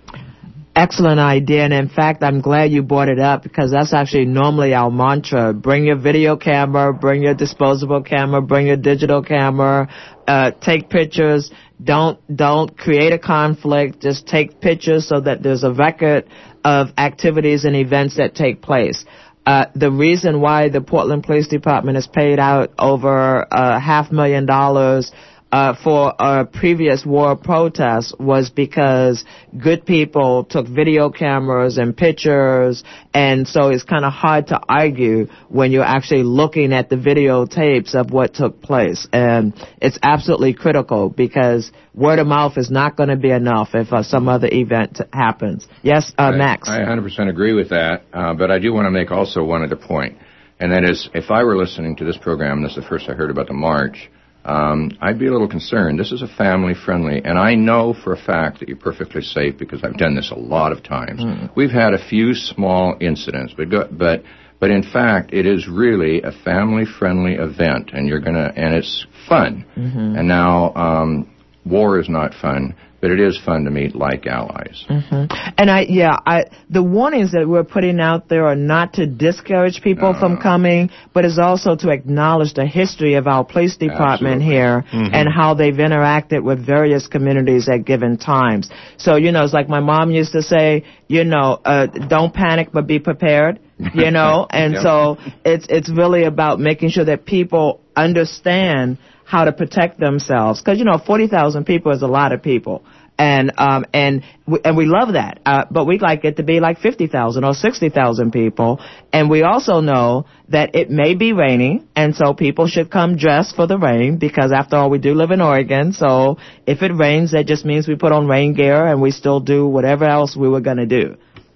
Excellent idea, and in fact, I'm glad you brought it up because that's actually normally our mantra. Bring your video camera, bring your disposable camera, bring your digital camera, uh, take pictures. Don't, don't create a conflict. Just take pictures so that there's a record of activities and events that take place. Uh, the reason why the Portland Police Department has paid out over uh, half million dollars Uh, for a previous war protest was because good people took video cameras and pictures, and so it's kind of hard to argue when you're actually looking at the videotapes of what took place. And it's absolutely critical because word of mouth is not going to be enough if uh, some other event happens. Yes, uh, Max? I, I one hundred percent agree with that, uh, but I do want to make also one other point, and that is if I were listening to this program, and this is the first I heard about the march, Um, I'd be a little concerned. This is a family-friendly, and I know for a fact that you're perfectly safe because I've done this a lot of times. Mm. We've had a few small incidents, but go, but but in fact, it is really a family-friendly event, and you're gonna and it's fun. Mm-hmm. And now, um, war is not fun, but it is fun to meet like allies. Mm-hmm. And I, yeah, I, the warnings that we're putting out there are not to discourage people no. from coming, but it's also to acknowledge the history of our police department Absolutely. here mm-hmm. and how they've interacted with various communities at given times. So, you know, it's like my mom used to say, you know, uh, don't panic, but be prepared, you know, and yep. so it's, it's really about making sure that people understand how to protect themselves, because you know forty thousand people is a lot of people, and um and we, and we love that, uh, but we'd like it to be like fifty thousand or sixty thousand people, and we also know that it may be raining, and so people should come dressed for the rain because after all we do live in Oregon, so if it rains that just means we put on rain gear and we still do whatever else we were going to do.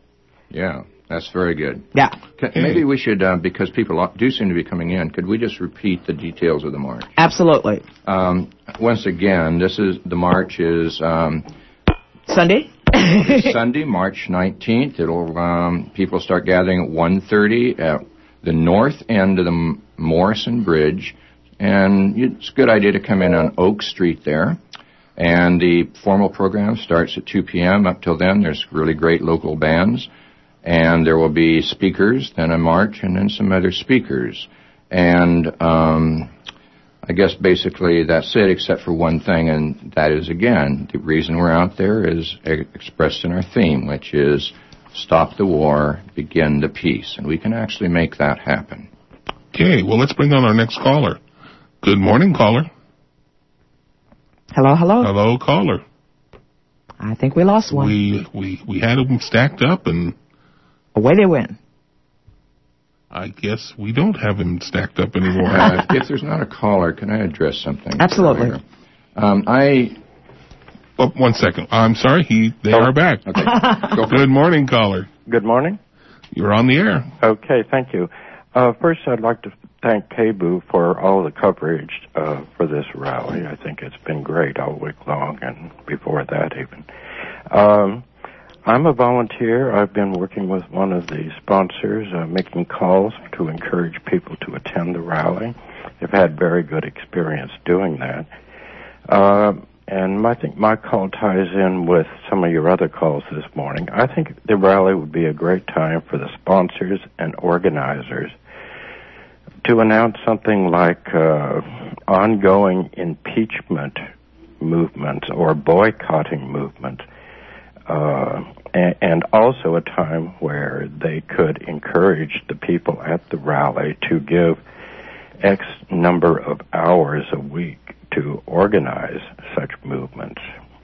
Yeah. That's very good. Yeah. Can, maybe we should, uh, because people do seem to be coming in, could we just repeat the details of the march? Absolutely. Um, once again, this is the march is um, Sunday. Sunday, March nineteenth. It'll um, people start gathering at one thirty at the north end of the Morrison Bridge, and it's a good idea to come in on Oak Street there. And the formal program starts at two p.m. Up till then, there's really great local bands. And there will be speakers, then a march, and then some other speakers. And um, I guess basically that's it, except for one thing, and that is, again, the reason we're out there is expressed in our theme, which is stop the war, begin the peace. And we can actually make that happen. Okay, well, let's bring on our next caller. Good morning, caller. Hello, hello. Hello, caller. I think we lost one. We, we, we had them stacked up, and away they went. I guess we don't have him stacked up anymore. Uh, if there's not a caller, can I address something? Absolutely. Um, I. Oh, one second. I'm sorry. He. They oh. are back. Okay. Go Good morning, caller. Good morning. You're on the air. Okay. Thank you. Uh, first, I'd like to thank K B U for all the coverage uh, for this rally. I think it's been great all week long and before that even. Um, I'm a volunteer. I've been working with one of the sponsors, uh, making calls to encourage people to attend the rally. I've had very good experience doing that. Uh, and and I think my call ties in with some of your other calls this morning. I think the rally would be a great time for the sponsors and organizers to announce something like uh, ongoing impeachment movements or boycotting movements, uh, and, and also a time where they could encourage the people at the rally to give X number of hours a week to organize such movements.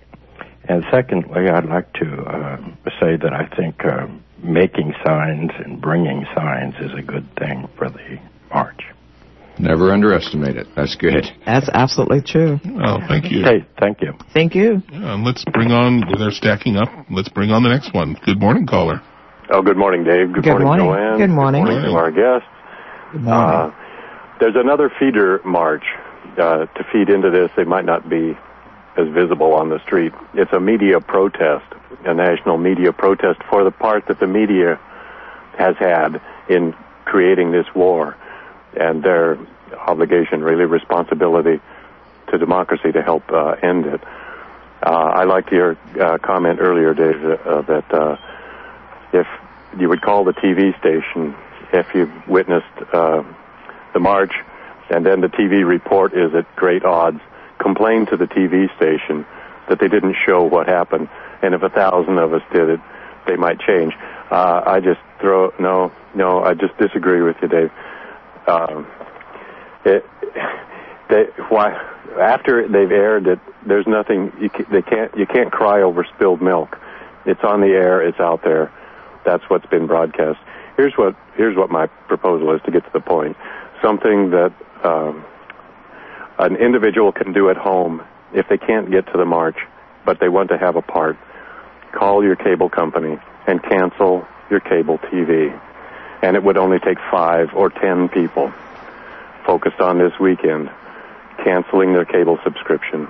And secondly, I'd like to uh, say that I think uh, making signs and bringing signs is a good thing for the march. Never underestimate it. That's good. That's absolutely true. Oh, thank you. Hey, thank you. Thank you. Yeah, and let's bring on, they're stacking up. Let's bring on the next one. Good morning, caller. Oh, good morning, Dave. Good, Good morning, morning. Joanne. Good morning. Good morning to our guests. Good morning. Uh, there's another feeder march uh, to feed into this. They might not be as visible on the street. It's a media protest, a national media protest for the part that the media has had in creating this war and their obligation, really responsibility to democracy to help uh, end it. Uh, I liked your uh, comment earlier, Dave, uh, that uh, if you would call the T V station if you witnessed uh, the march and then the T V report is at great odds, complain to the T V station that they didn't show what happened, and if a thousand of us did it, they might change. Uh, I just throw, no, no, I just disagree with you, Dave. Um, it, they, why, after they've aired it, there's nothing, you can, they can't, you can't cry over spilled milk. It's on the air, it's out there. That's what's been broadcast. Here's what, here's what my proposal is to get to the point. Something that um, an individual can do at home if they can't get to the march, but they want to have a part. Call your cable company and cancel your cable T V. And it would only take five or ten people focused on this weekend canceling their cable subscription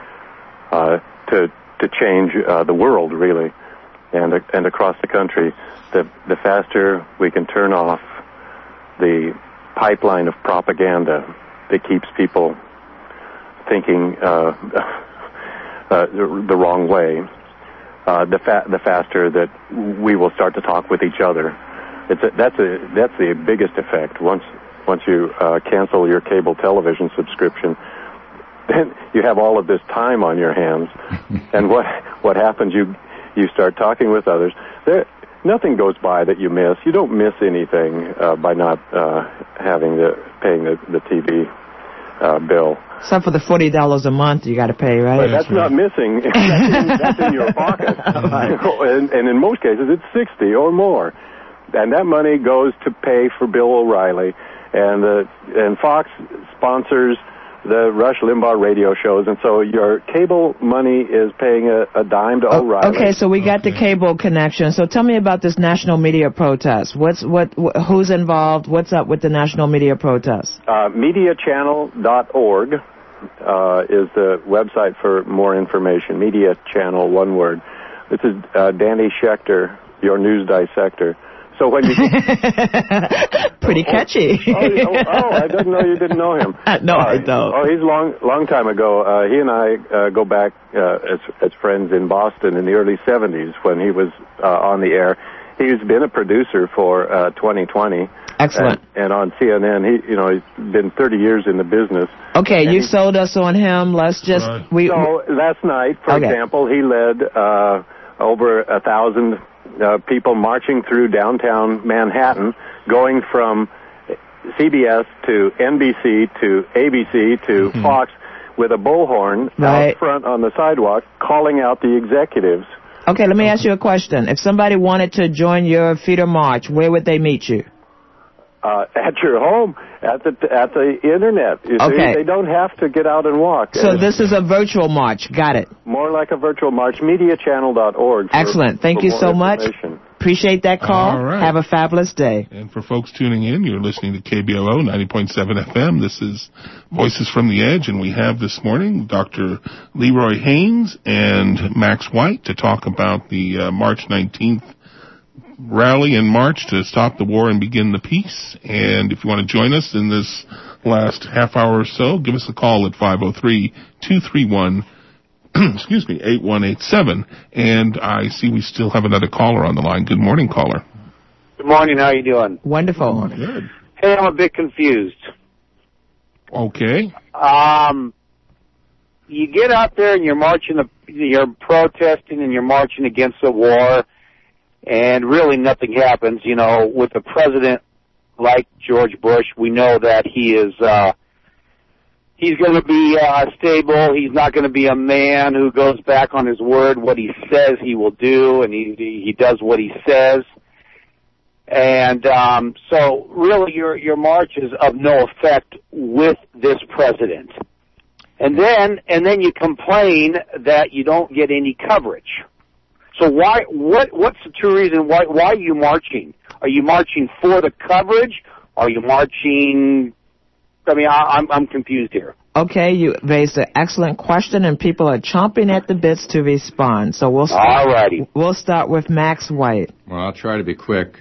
uh, to to change uh, the world, really, and uh, and across the country. The the faster we can turn off the pipeline of propaganda that keeps people thinking uh, uh, the, the wrong way, uh, the fa- the faster that we will start to talk with each other. It's a, that's a that's the biggest effect. Once once you uh, cancel your cable television subscription, then you have all of this time on your hands, and what what happens? You you start talking with others. There, nothing goes by that you miss. You don't miss anything uh, by not uh, having the paying the, the T V uh, bill. Except for the forty dollars a month you got to pay, right? But that's not missing. that's, in, that's in your pocket, and, and in most cases it's sixty or more. And that money goes to pay for Bill O'Reilly, and the and Fox sponsors the Rush Limbaugh radio shows, and so your cable money is paying a, a dime to oh, O'Reilly. Okay, so we got the cable connection. So tell me about this national media protest. What's what? Wh- who's involved? What's up with the national media protest? Uh, media channel dot org uh, is the website for more information. Media Channel, one word. This is uh, Danny Schechter, your news dissector. So when you pretty catchy. oh, oh, oh, I didn't know you didn't know him. no, uh, I don't. Oh, he's long, long time ago. Uh, he and I uh, go back uh, as as friends in Boston in the early seventies when he was uh, on the air. He's been a producer for uh, twenty twenty. Excellent. And, and on C N N, he, you know, he's been thirty years in the business. Okay, you he, sold us on him. Let's just right. we. So last night, for okay. example, he led uh, over a thousand. Uh, people marching through downtown Manhattan, going from C B S to N B C to A B C to mm-hmm. Fox with a bullhorn right. out front on the sidewalk, calling out the executives. Okay, let me ask you a question. If somebody wanted to join your feeder march, where would they meet you? Uh, at your home, at the at the internet. You okay. see, they don't have to get out and walk. So this is a virtual march. Got it. More like a virtual march. media channel dot org. Excellent. Thank you so much. Appreciate that call. All right. Have a fabulous day. And for folks tuning in, you're listening to K B O O ninety point seven F M. This is Voices from the Edge, and we have this morning Doctor Leroy Haynes and Max White to talk about the uh, March nineteenth rally in March to stop the war and begin the peace. And if you want to join us in this last half hour or so, give us a call at five oh three, two three one, excuse me, eight one eight seven. And I see we still have another caller on the line. Good morning, caller. Good morning. How you doing? Wonderful. Good. Hey, I'm a bit confused. Okay. Um, you get out there and you're marching, you're protesting and you're marching against the war, and really nothing happens. You know, with a president like George Bush, we know that he is, uh, he's going to be uh, stable. He's not going to be a man who goes back on his word. What he says he will do, and he he does what he says. And um, so, really, your your march is of no effect with this president. And then and then you complain that you don't get any coverage. So why? What? What's the true reason? Why? Why are you marching? Are you marching for the coverage? Are you marching? I mean, I, I'm I'm confused here. Okay, you raised an excellent question, and people are chomping at the bits to respond. So we'll start. All righty. We'll start with Max White. Well, I'll try to be quick.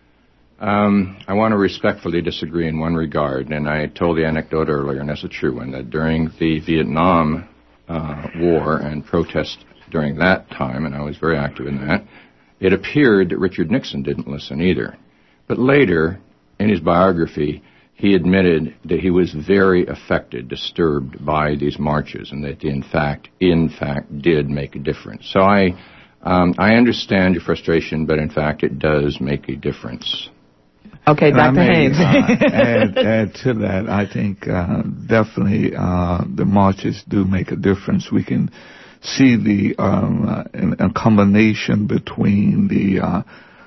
Um, I want to respectfully disagree in one regard, and I told the anecdote earlier, and that's a true one, that during the Vietnam uh, War and protests during that time, and I was very active in that, it appeared that Richard Nixon didn't listen either. But later, in his biography, he admitted that he was very affected, disturbed by these marches, and that they, in fact, in fact, did make a difference. So I, um, I understand your frustration, but in fact, it does make a difference. Okay, Doctor Haynes. uh, add, add to that, I think uh, definitely uh, the marches do make a difference. We can see the um, uh, a combination between the uh,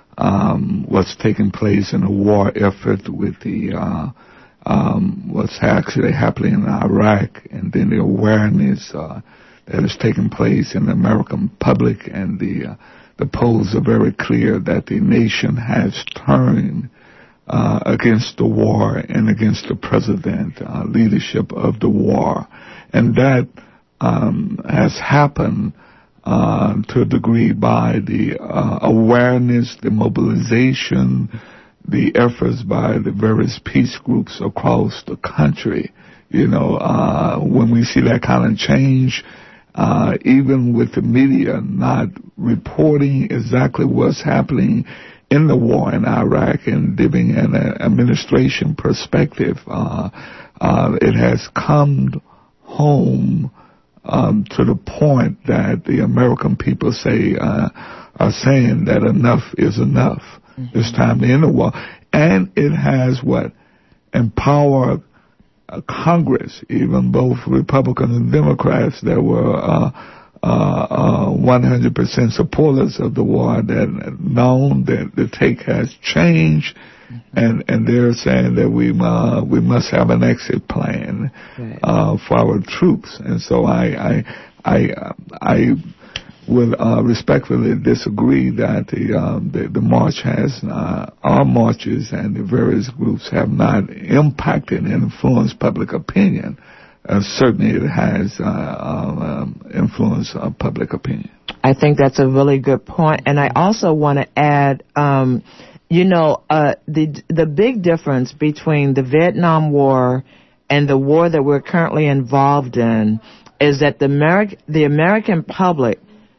um, what's taking place in the war effort with the uh, um, what's actually happening in Iraq, and then the awareness uh, that is taking place in the American public, and the uh, the polls are very clear that the nation has turned Uh, against the war and against the president, uh, leadership of the war. And that um, has happened uh, to a degree by the uh, awareness, the mobilization, the efforts by the various peace groups across the country. You know, uh, when we see that kind of change, uh, even with the media not reporting exactly what's happening in the war in Iraq and giving an uh, administration perspective, uh, uh, it has come home um, to the point that the American people say uh, are saying that enough is enough. Mm-hmm. It's time to end the war, and it has what empowered uh, Congress, even both Republicans and Democrats that were Uh, Uh, uh, one hundred percent supporters of the war, that known that the take has changed, mm-hmm. and and they're saying that we uh, we must have an exit plan right. uh, for our troops, and so I I I, I would uh, respectfully disagree that the uh, the, the march has uh, our marches and the various groups have not impacted and influenced public opinion. Uh, certainly it has uh, um, influenced uh, public opinion. I think that's a really good point. And I also want to add, um, you know, uh, the the big difference between the Vietnam War and the war that we're currently involved in is that the, Ameri- the American public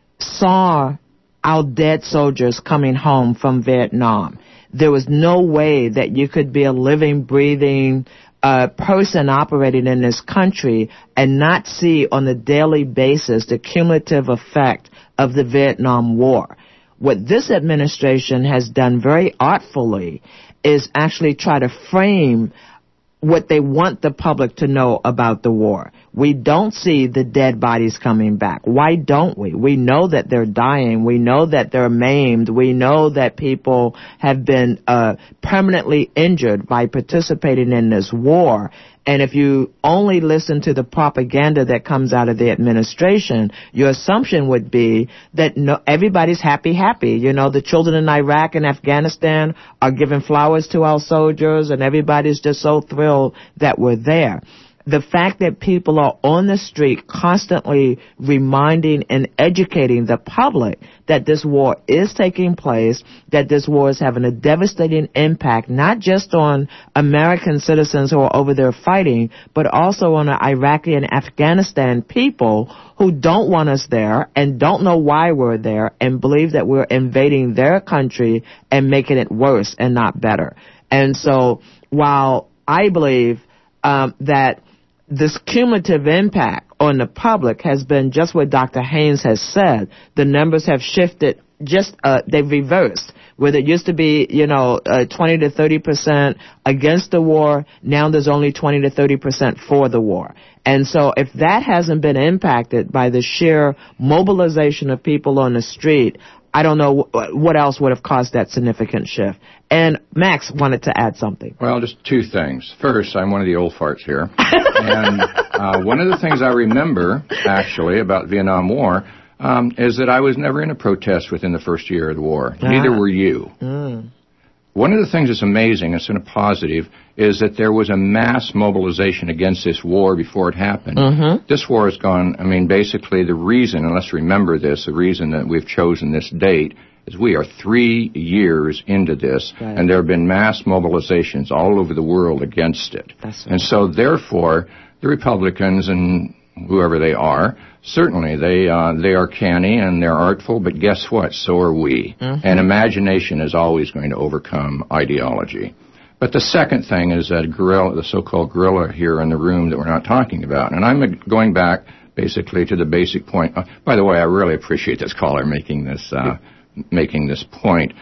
saw our dead soldiers coming home from Vietnam. There was no way that you could be a living, breathing a person operating in this country and not see on a daily basis the cumulative effect of the Vietnam War. What this administration has done very artfully is actually try to frame what they want the public to know about the war. We don't see the dead bodies coming back. Why don't we? We know that they're dying. We know that they're maimed. We know that people have been uh, permanently injured by participating in this war. And if you only listen to the propaganda that comes out of the administration, your assumption would be that no, everybody's happy, happy. You know, the children in Iraq and Afghanistan are giving flowers to our soldiers, and everybody's just so thrilled that we're there. the fact that people are on the street constantly reminding and educating the public that this war is taking place, that this war is having a devastating impact, not just on American citizens who are over there fighting, but also on the Iraqi and Afghanistan people who don't want us there and don't know why we're there and believe that we're invading their country and making it worse and not better. And so while I believe um, that this cumulative impact on the public has been just what Doctor Haynes has said. The numbers have shifted, just uh, they've reversed. Where it used to be, you know, uh, twenty to thirty percent against the war, now there's only twenty to thirty percent for the war. And so if that hasn't been impacted by the sheer mobilization of people on the street, I don't know what else would have caused that significant shift. And Max wanted to add something. Well, just two things. First, I'm one of the old farts here. and uh, one of the things I remember, actually, about the Vietnam War um, is that I was never in a protest within the first year of the war. Ah. Neither were you. Mm. One of the things that's amazing, and sort of positive, is that there was a mass mobilization against this war before it happened. Mm-hmm. This war has gone, I mean, basically the reason, and let's remember this, the reason that we've chosen this date is we are three years into this, right. and there have been mass mobilizations all over the world against it. That's and so, therefore, the Republicans and whoever they are, certainly they uh, they are canny and they're artful, but guess what? So are we. Mm-hmm. And imagination is always going to overcome ideology. But the second thing is that guerrilla, the so-called guerrilla here in the room that we're not talking about. And I'm going back basically to the basic point. Uh, by the way, I really appreciate this caller making this uh, making this point.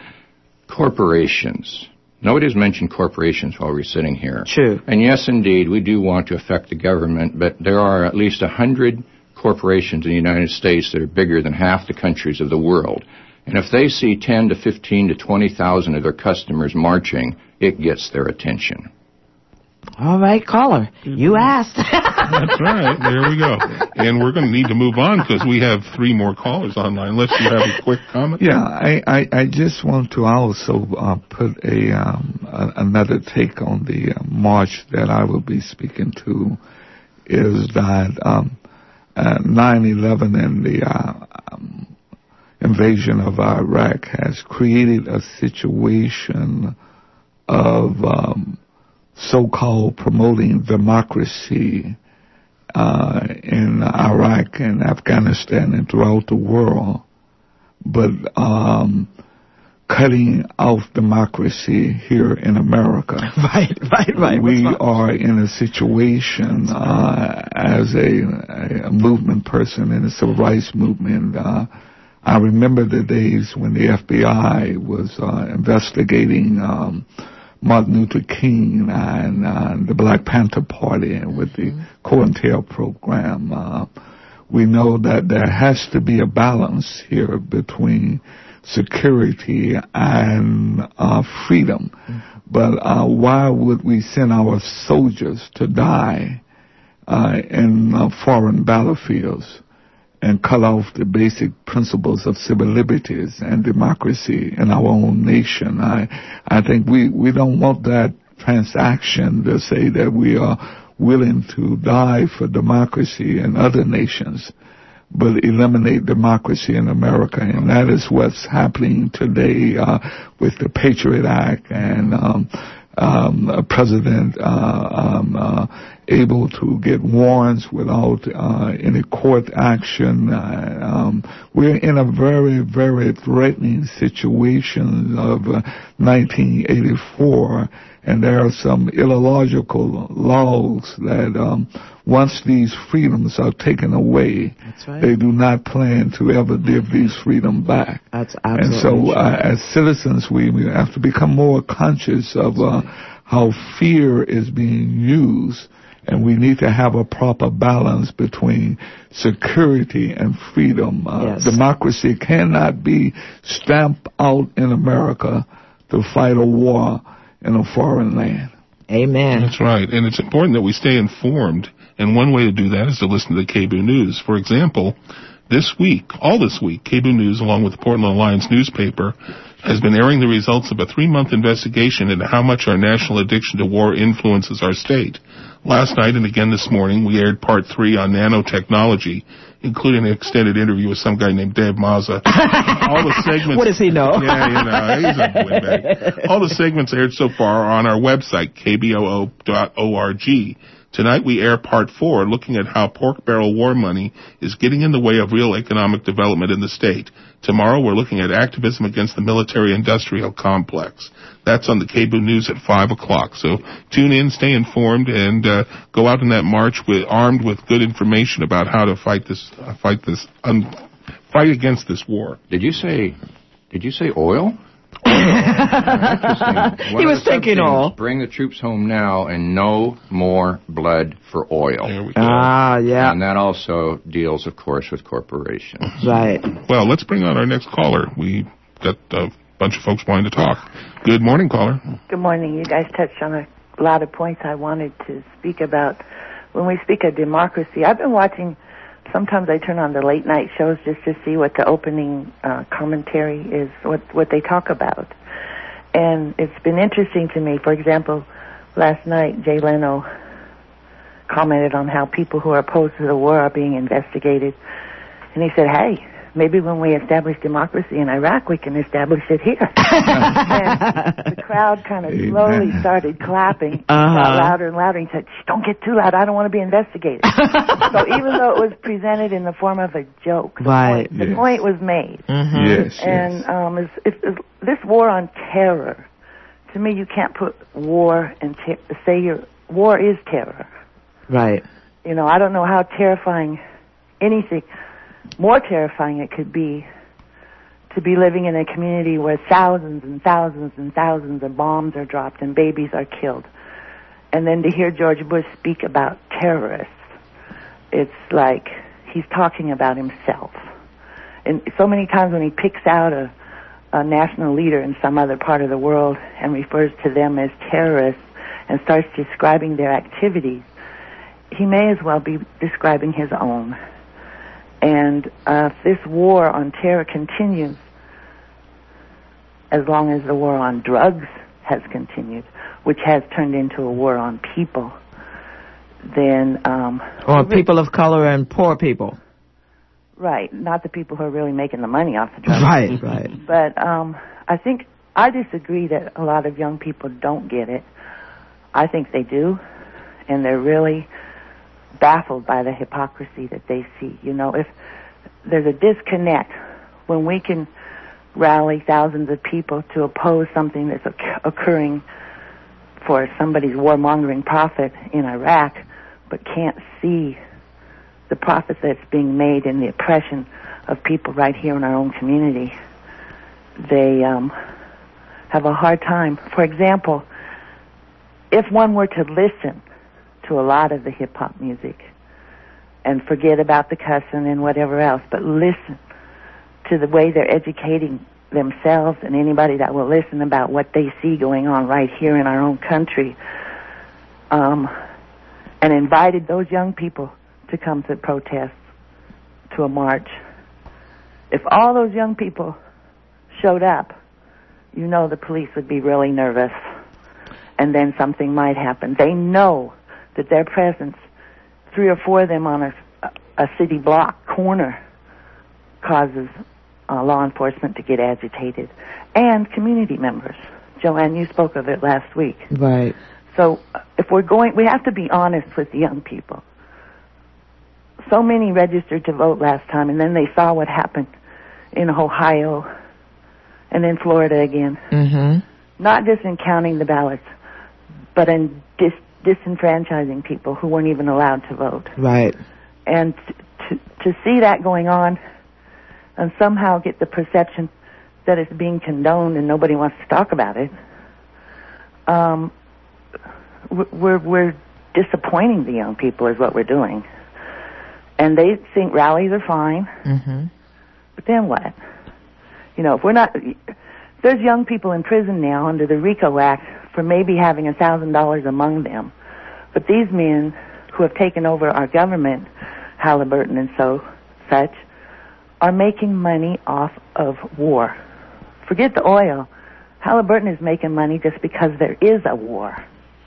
Corporations. Nobody's mentioned corporations while we're sitting here. True. And yes, indeed, we do want to affect the government, but there are at least a hundred corporations in the United States that are bigger than half the countries of the world. And if they see ten to fifteen to twenty thousand of their customers marching, it gets their attention. All right, caller. You asked. That's right. There we go. And we're going to need to move on because we have three more callers online. Unless you have a quick comment. Yeah, I, I, I just want to also uh, put a, um, a another take on the uh, march that I will be speaking to is that um, uh, nine eleven and the uh, um, invasion of Iraq has created a situation of um, so-called promoting democracy uh, in Iraq and Afghanistan and throughout the world, but um, cutting off democracy here in America. Right, right, right. We are in a situation uh, as a, a movement person in the civil rights movement. Uh, I remember the days when the F B I was uh, investigating um, Martin Luther King and uh, the Black Panther Party with the mm-hmm. COINTEL program. Uh, we know that there has to be a balance here between security and uh, freedom. Mm-hmm. But uh, why would we send our soldiers to die uh, in uh, foreign battlefields and cut off the basic principles of civil liberties and democracy in our own nation? I I think we, we don't want that transaction to say that we are willing to die for democracy in other nations, but eliminate democracy in America. And that is what's happening today uh, with the Patriot Act and um, um, a president uh, um, uh, able to get warrants without uh, any court action. Uh, um, we're in a very, very threatening situation of uh, nineteen eighty-four, and there are some illogical laws that um, once these freedoms are taken away, That's right. they do not plan to ever give these freedoms back. That's absolutely And so uh, true. as citizens, we, we have to become more conscious of uh, how fear is being used. And we need to have a proper balance between security and freedom. Uh, yes. Democracy cannot be stamped out in America to fight a war in a foreign land. Amen. That's right. And it's important that we stay informed. And one way to do that is to listen to the K B O O News. For example, This week, all this week, K B O O News, along with the Portland Alliance newspaper, has been airing the results of a three-month investigation into how much our national addiction to war influences our state. Last night and again this morning, we aired part three on nanotechnology, including an extended interview with some guy named Dave Mazza. All the segments. What does he know? Yeah, you know, he's a windbag. All the segments aired so far are on our website, k b o o dot org. Tonight we air part four, looking at how pork barrel war money is getting in the way of real economic development in the state. Tomorrow we're looking at activism against the military-industrial complex. That's on the K B O O News at five o'clock. So tune in, stay informed, and uh, go out in that march with, armed with good information about how to fight this, uh, fight this, um, fight against this war. Did you say, did you say oil? He was thinking oil. Bring the troops home now and no more blood for oil. There we go. Ah, yeah. And that also deals, of course, with corporations. Right. Well, let's bring on our next caller. We got a bunch of folks wanting to talk. Good morning, caller. Good morning. You guys touched on a lot of points I wanted to speak about. When we speak of democracy, I've been watching, sometimes I turn on the late night shows just to see what the opening uh, commentary is, what, what they talk about. And it's been interesting to me. For example, last night Jay Leno commented on how people who are opposed to the war are being investigated. And he said, hey, maybe when we establish democracy in Iraq, we can establish it here. And the crowd kind of slowly started clapping, uh-huh. got louder and louder. He said, shh, don't get too loud. I don't want to be investigated. So even though it was presented in the form of a joke, the, right. point, the yes. point was made. Mm-hmm. Yes, and yes. Um, it's, it's, it's, this war on terror, to me, you can't put war and ter- say your war is terror. Right. You know, I don't know how terrifying anything, more terrifying it could be to be living in a community where thousands and thousands and thousands of bombs are dropped and babies are killed. And then to hear George Bush speak about terrorists, it's like he's talking about himself. And so many times when he picks out a, a national leader in some other part of the world and refers to them as terrorists and starts describing their activities, he may as well be describing his own. And uh, if this war on terror continues, as long as the war on drugs has continued, which has turned into a war on people, then... Um, or people of color and poor people. Right, not the people who are really making the money off the drugs. Right, right. But um, I think, I disagree that a lot of young people don't get it. I think they do, and they're really baffled by the hypocrisy that they see. You know, if there's a disconnect when we can rally thousands of people to oppose something that's oc- occurring for somebody's warmongering profit in Iraq, but can't see the profit that's being made in the oppression of people right here in our own community, they um, have a hard time. For example, if one were to listen to a lot of the hip-hop music and forget about the cussing and whatever else, but listen to the way they're educating themselves and anybody that will listen about what they see going on right here in our own country, um, and invited those young people to come to protests, to a march. If all those young people showed up, you know the police would be really nervous, and then something might happen. They know that their presence, three or four of them on a, a city block corner, causes uh, law enforcement to get agitated, and community members. Joanne, you spoke of it last week. Right. So uh, if we're going, we have to be honest with the young people. So many registered to vote last time, and then they saw what happened in Ohio and in Florida again. Mm-hmm. Not just in counting the ballots, but in dis- disenfranchising people who weren't even allowed to vote. Right. And t- to to see that going on and somehow get the perception that it's being condoned and nobody wants to talk about it, um, we're, we're disappointing the young people is what we're doing. And they think rallies are fine. Mm-hmm. But then what? You know, if we're not... There's young people in prison now under the RICO Act for maybe having a thousand dollars among them. But these men who have taken over our government, Halliburton and so such, are making money off of war. Forget the oil. Halliburton is making money just because there is a war.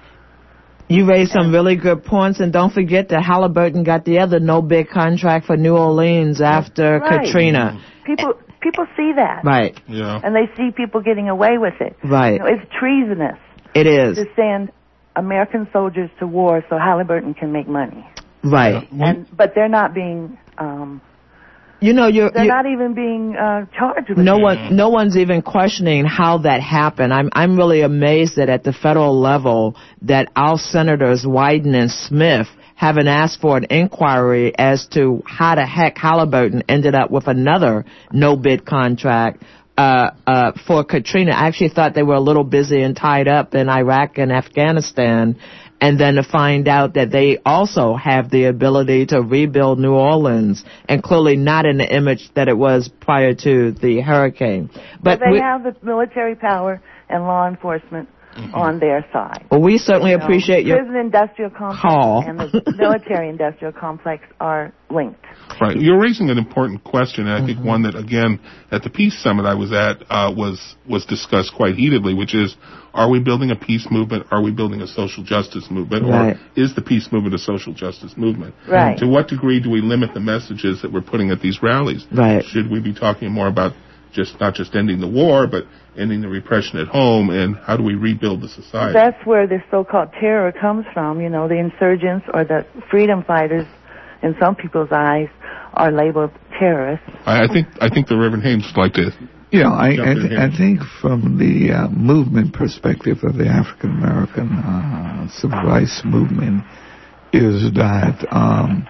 You raised some really good points, and don't forget that Halliburton got the other no-bid contract for New Orleans after Right. Katrina. People people see that. Right. Yeah. And they see people getting away with it. Right. You know, it's treasonous It is. to send American soldiers to war so Halliburton can make money. Right. And but they're not being um You know, you're, they're you're not even being uh, charged with no it. one, no one's even questioning how that happened. I'm, I'm really amazed that at the federal level, that our senators Wyden and Smith haven't asked for an inquiry as to how the heck Halliburton ended up with another no-bid contract uh, uh, for Katrina. I actually thought they were a little busy and tied up in Iraq and Afghanistan. And then to find out that they also have the ability to rebuild New Orleans, and clearly not in the image that it was prior to the hurricane. But But they we, have the military power and law enforcement on their side. well, we certainly You know, appreciate your prison industrial complex call. and the military industrial complex are linked. Right. You're raising an important question, and I think one that, again, at the Peace Summit I was at, uh, was was discussed quite heatedly, which is, are we building a peace movement? Are we building a social justice movement? Right. Or is the peace movement a social justice movement? Right. To what degree do we limit the messages that we're putting at these rallies? Right. Should we be talking more about just not just ending the war, but ending the repression at home, and how do we rebuild the society? That's where the so-called terror comes from. You know, the insurgents or the freedom fighters, in some people's eyes, are labeled terrorists. I, I think I think the Reverend Haynes would like to. Yeah, I, jump I, in th- here. I think from the uh, movement perspective of the African American uh, civil rights movement is that um,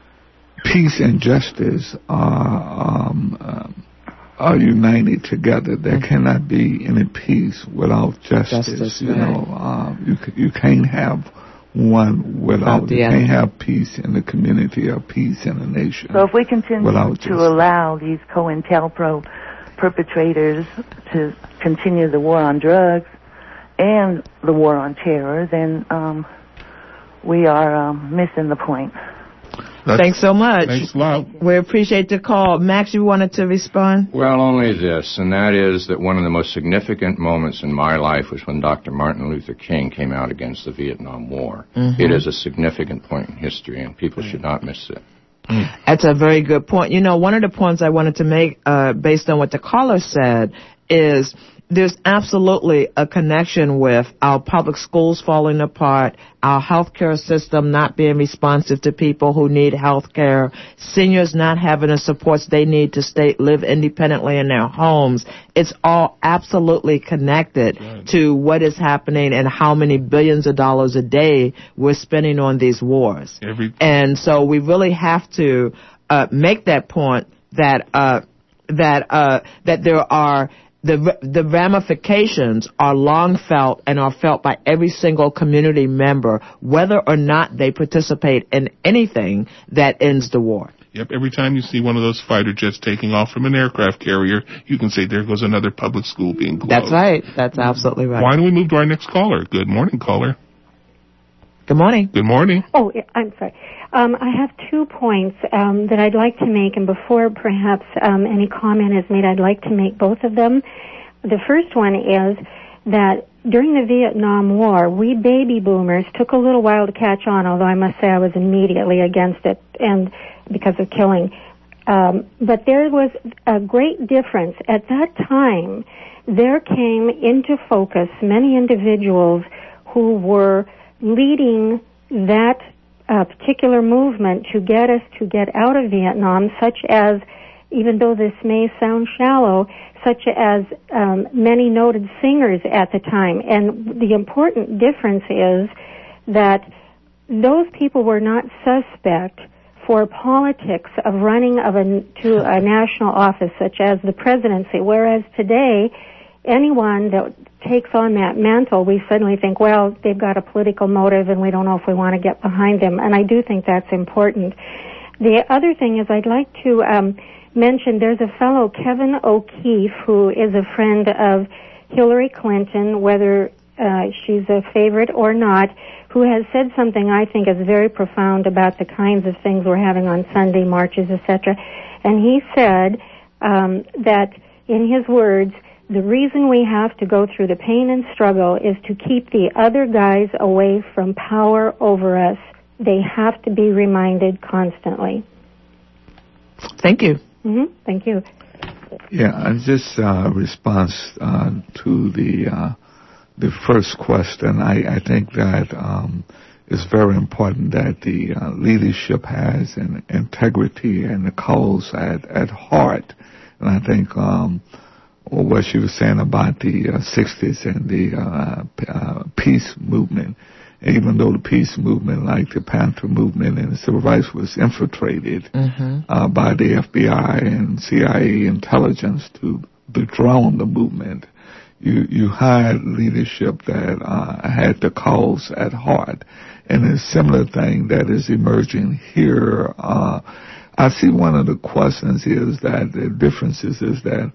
peace and justice are um, uh, are united together. There cannot be any peace without justice. Justice, you right. know, uh, you c- you can't have one without. Without the You other. can't have peace in the community or peace in the nation. So if we continue Without to justice. allow these COINTELPRO perpetrators to continue the war on drugs and the war on terror, then um, we are um, missing the point. That's- Thanks so much. Thanks a lot. We appreciate the call. Max, you wanted to respond? Well, only this, and that is that one of the most significant moments in my life was when Doctor Martin Luther King came out against the Vietnam War. Mhm. It is a significant point in history, and people should not miss it. That's a very good point. You know, one of the points I wanted to make, uh, based on what the caller said, is there's absolutely a connection with our public schools falling apart, our healthcare system not being responsive to people who need healthcare, seniors not having the supports they need to stay live independently in their homes. It's all absolutely connected Right. to what is happening and how many billions of dollars a day we're spending on these wars. Every And so we really have to uh, make that point that uh, that uh, that there are the the ramifications are long felt and are felt by every single community member, whether or not they participate in anything that ends the war. Yep, every time you see one of those fighter jets taking off from an aircraft carrier, you can say, there goes another public school being closed. That's right. That's absolutely right. Why don't we move to our next caller? Good morning, caller. Good morning. Good morning. Oh, yeah, I'm sorry. Um, I have two points um, that I'd like to make, and before perhaps um, any comment is made, I'd like to make both of them. The first one is that during the Vietnam War, we baby boomers took a little while to catch on, although I must say I was immediately against it, and because of killing. Um, but there was a great difference. At that time, there came into focus many individuals who were leading that uh, particular movement to get us to get out of Vietnam, such as, even though this may sound shallow, such as um, many noted singers at the time. And the important difference is that those people were not suspect for politics of running of a, to a national office, such as the presidency, whereas today, anyone that takes on that mantle, we suddenly think, well, they've got a political motive and we don't know if we want to get behind them. And I do think that's important. The other thing is I'd like to um, mention there's a fellow, Kevin O'Keefe, who is a friend of Hillary Clinton, whether uh, she's a favorite or not, who has said something I think is very profound about the kinds of things we're having on Sunday, marches, et cetera. And he said um, that, in his words, the reason we have to go through the pain and struggle is to keep the other guys away from power over us. They have to be reminded constantly. Thank you. Mm-hmm. Thank you. Yeah, and just uh, response uh, to the uh, the first question. I, I think that um, it's very important that the uh, leadership has an integrity and the cause at at heart. And I think um, what she was saying about the uh, sixties and the uh, p- uh, peace movement. Even though the peace movement, like the Panther movement and the civil rights, was infiltrated mm-hmm. uh, by the F B I and C I A intelligence to dethrone the movement, you you had leadership that uh, had the cause at heart. And a similar thing that is emerging here. Uh, I see one of the questions is that the differences is that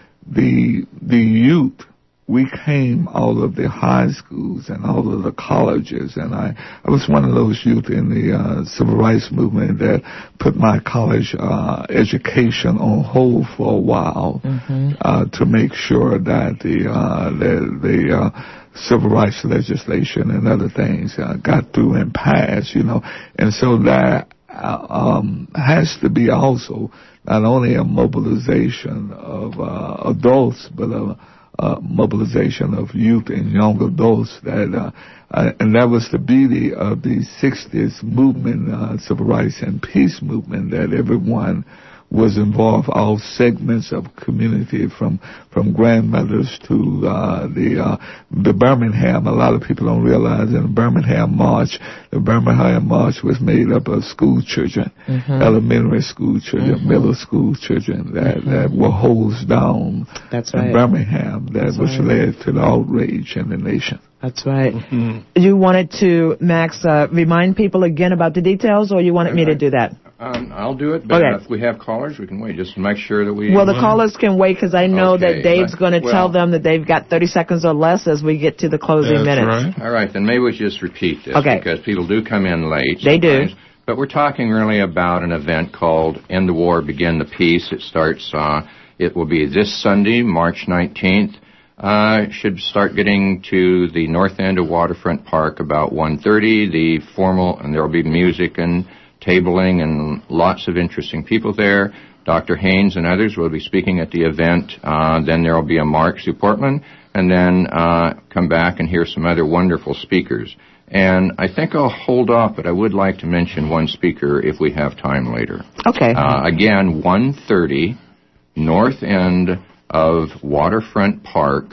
the the youth. We came out of the high schools and all of the colleges, and I, I was one of those youth in the uh, civil rights movement that put my college uh, education on hold for a while mm-hmm. uh, to make sure that the uh, the, the uh, civil rights legislation and other things uh, got through and passed, you know, and so that uh, um, has to be also not only a mobilization of uh, adults, but a Uh, mobilization of youth and young adults that, uh, uh, and that was the beauty of the sixties movement, uh, civil rights and peace movement, that everyone was involved, all segments of community, from from grandmothers to uh, the uh, the Birmingham. A lot of people don't realize in the Birmingham March, the Birmingham March was made up of school children, mm-hmm. elementary school children, mm-hmm. middle school children that, mm-hmm. that were hosed down That's in right. Birmingham. That That's was right. led to the outrage in the nation. That's right. Mm-hmm. You wanted to, Max, uh, remind people again about the details, or you wanted me to do that? Um, I'll do it, but okay. if we have callers, we can wait, just to make sure that we... Well, the callers can wait, because I know okay, that Dave's going to well, tell them that they've got thirty seconds or less as we get to the closing that's minutes. Right. All right, then maybe we just repeat this, okay. because people do come in late. They do. But we're talking really about an event called End the War, Begin the Peace. It starts, uh, it will be this Sunday, March nineteenth. Uh, should start getting to the north end of Waterfront Park about one thirty. The formal, and there will be music and tabling and lots of interesting people there. Doctor Haynes and others will be speaking at the event. Uh, then there will be a march to Portland, and then uh, come back and hear some other wonderful speakers. And I think I'll hold off, but I would like to mention one speaker if we have time later. Okay. Uh, again, one thirty, north end of Waterfront Park.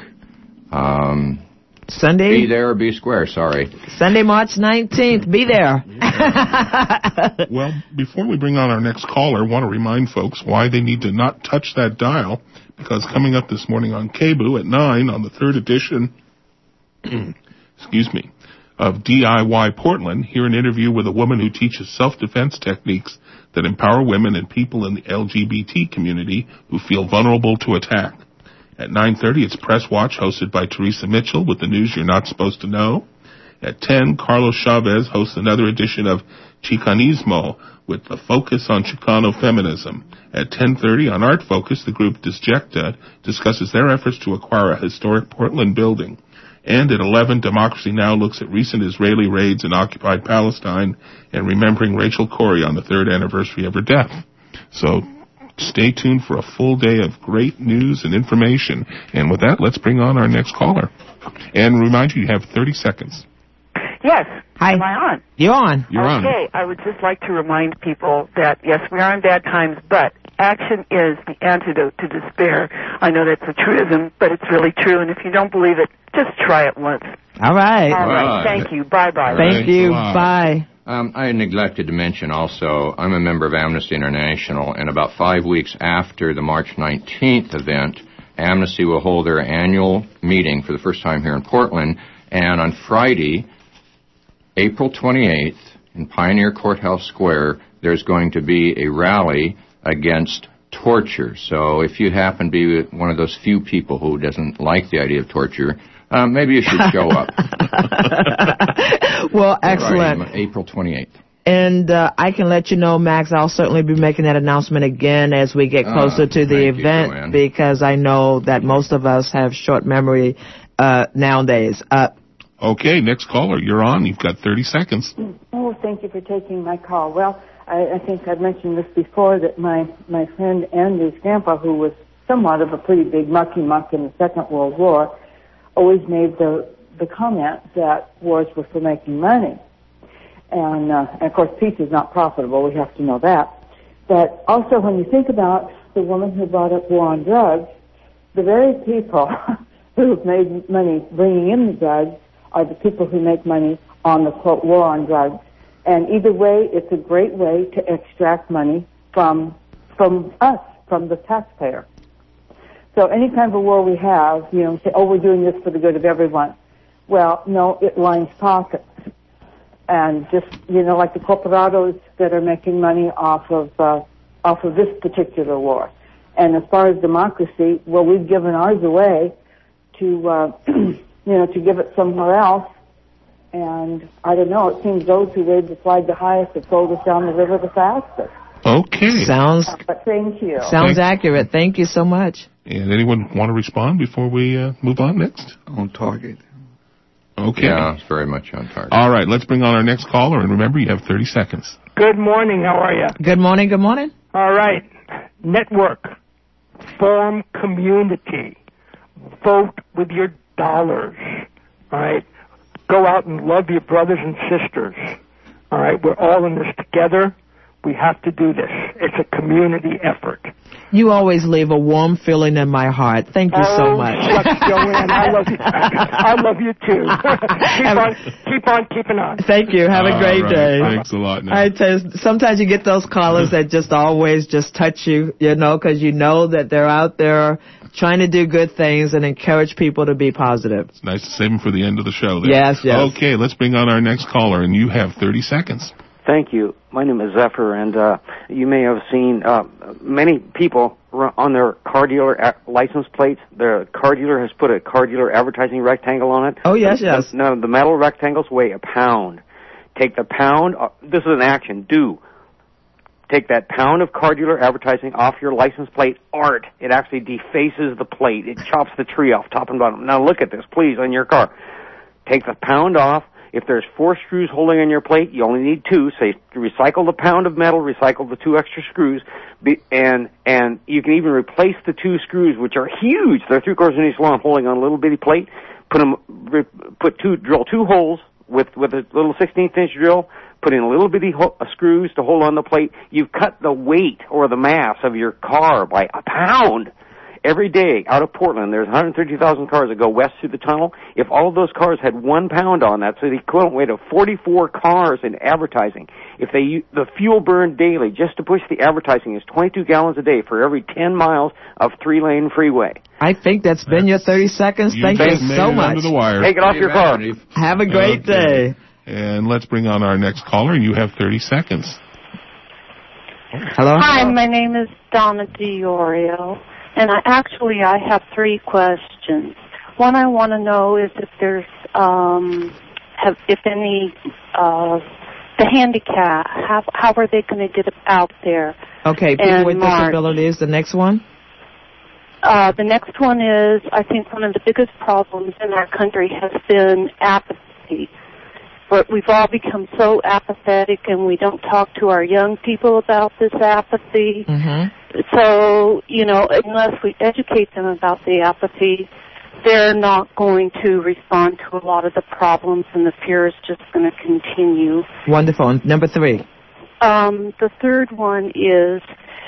Um, Sunday? Be there or be square, sorry. Sunday, March nineteenth. Be there. Well, before we bring on our next caller, I want to remind folks why they need to not touch that dial, because coming up this morning on K B O at nine on the third edition, excuse me, of D I Y Portland, hear an interview with a woman who teaches self-defense techniques that empower women and people in the L G B T community who feel vulnerable to attack. At nine thirty, it's Press Watch, hosted by Teresa Mitchell with the news you're not supposed to know. At ten, Carlos Chavez hosts another edition of Chicanismo with a focus on Chicano feminism. At ten thirty, on Art Focus, the group Disjecta discusses their efforts to acquire a historic Portland building. And at eleven, Democracy Now! Looks at recent Israeli raids in occupied Palestine and remembering Rachel Corrie on the third anniversary of her death. So stay tuned for a full day of great news and information. And with that, let's bring on our next caller. And remind you, you have thirty seconds. Yes. Hi. Am I on? You're on. You're on. Okay. I would just like to remind people that, yes, we are in bad times, but action is the antidote to despair. I know that's a truism, but it's really true. And if you don't believe it, just try it once. All right. All right. Right. Thank you. Bye-bye. Thank you. Bye. Um, I neglected to mention also, I'm a member of Amnesty International, and about five weeks after the March nineteenth event, Amnesty will hold their annual meeting for the first time here in Portland, and on Friday, April twenty-eighth, in Pioneer Courthouse Square, there's going to be a rally against torture. So if you happen to be one of those few people who doesn't like the idea of torture, Um, maybe you should show up. Well, excellent. Right, April twenty-eighth. And uh, I can let you know, Max, I'll certainly be making that announcement again as we get closer uh, to the event you, because I know that most of us have short memory uh, nowadays. Uh, okay, next caller. You're on. You've got thirty seconds. Oh, thank you for taking my call. Well, I, I think I've mentioned this before that my, my friend Andy's grandpa, who was somewhat of a pretty big mucky muck in the Second World War, always made the, the comment that wars were for making money. And, uh, and of course, peace is not profitable. We have to know that. But also, when you think about the woman who brought up war on drugs, the very people who have made money bringing in the drugs are the people who make money on the, quote, war on drugs. And either way, it's a great way to extract money from from us, from the taxpayer. So any kind of a war we have, you know, say, oh, we're doing this for the good of everyone. Well, no, it lines pockets. And just, you know, like the corporados that are making money off of uh, off of this particular war. And as far as democracy, well, we've given ours away to, uh, you know, to give it somewhere else. And I don't know, it seems those who waved the flag the highest have sold us down the river the fastest. Okay. Sounds, uh, but thank you. Sounds Thank accurate. Thank you so much. And anyone want to respond before we uh, move on next? On target. Okay. Yeah, it's very much on target. All right, let's bring on our next caller, and remember, you have thirty seconds. Good morning. How are you? Good morning. Good morning. All right. Network. Form community. Vote with your dollars. All right. Go out and love your brothers and sisters. All right. We're all in this together. We have to do this. It's a community effort. You always leave a warm feeling in my heart. Thank you oh, so much. Shucks, Joanne, I love you. I love you too. keep on, keep on keeping on. Thank you. Have a great right. day. Thanks a lot. Now. I tell you, sometimes you get those callers that just always just touch you, you know, because you know that they're out there trying to do good things and encourage people to be positive. It's nice to save them for the end of the show there. Yes, yes. Okay, let's bring on our next caller, and you have thirty seconds. Thank you. My name is Zephyr, and uh, you may have seen uh, many people on their car dealer a- license plates. The car dealer has put a car dealer advertising rectangle on it. Oh, yes, yes. No, the metal rectangles weigh a pound. Take the pound. Uh, this is an action. Do. Take that pound of car dealer advertising off your license plate. Art. It actually defaces the plate. It chops the tree off top and bottom. Now look at this, please, on your car. Take the pound off. If there's four screws holding on your plate, you only need two. Say, recycle the pound of metal, recycle the two extra screws, be, and and you can even replace the two screws, which are huge. They're three quarters of an inch long, holding on a little bitty plate. Put them, re, put two, drill two holes with with a little sixteenth inch drill. Put in a little bitty ho- uh, screws to hold on the plate. You've cut the weight or the mass of your car by a pound. Every day out of Portland, there's one hundred thirty thousand cars that go west through the tunnel. If all of those cars had one pound on that, so the equivalent weight of forty-four cars in advertising, if they the fuel burned daily just to push the advertising is twenty-two gallons a day for every ten miles of three-lane freeway. I think that's been your thirty seconds. You Thank you so much. Under the wire. Take it off your car. Have a great okay. day. And let's bring on our next caller. You have thirty seconds. Hello. Hi, my name is Donna DiOrio. And I actually, I have three questions. One, I want to know is if there's, um, have, if any, uh, the handicap, how, how are they going to get out there? Okay, people and with March. disabilities, the next one? Uh, the next one is, I think one of the biggest problems in our country has been apathy. But we've all become so apathetic and we don't talk to our young people about this apathy. Mm-hmm. So, you know, unless we educate them about the apathy, they're not going to respond to a lot of the problems and the fear is just going to continue. Wonderful. And number three? Um, the third one is,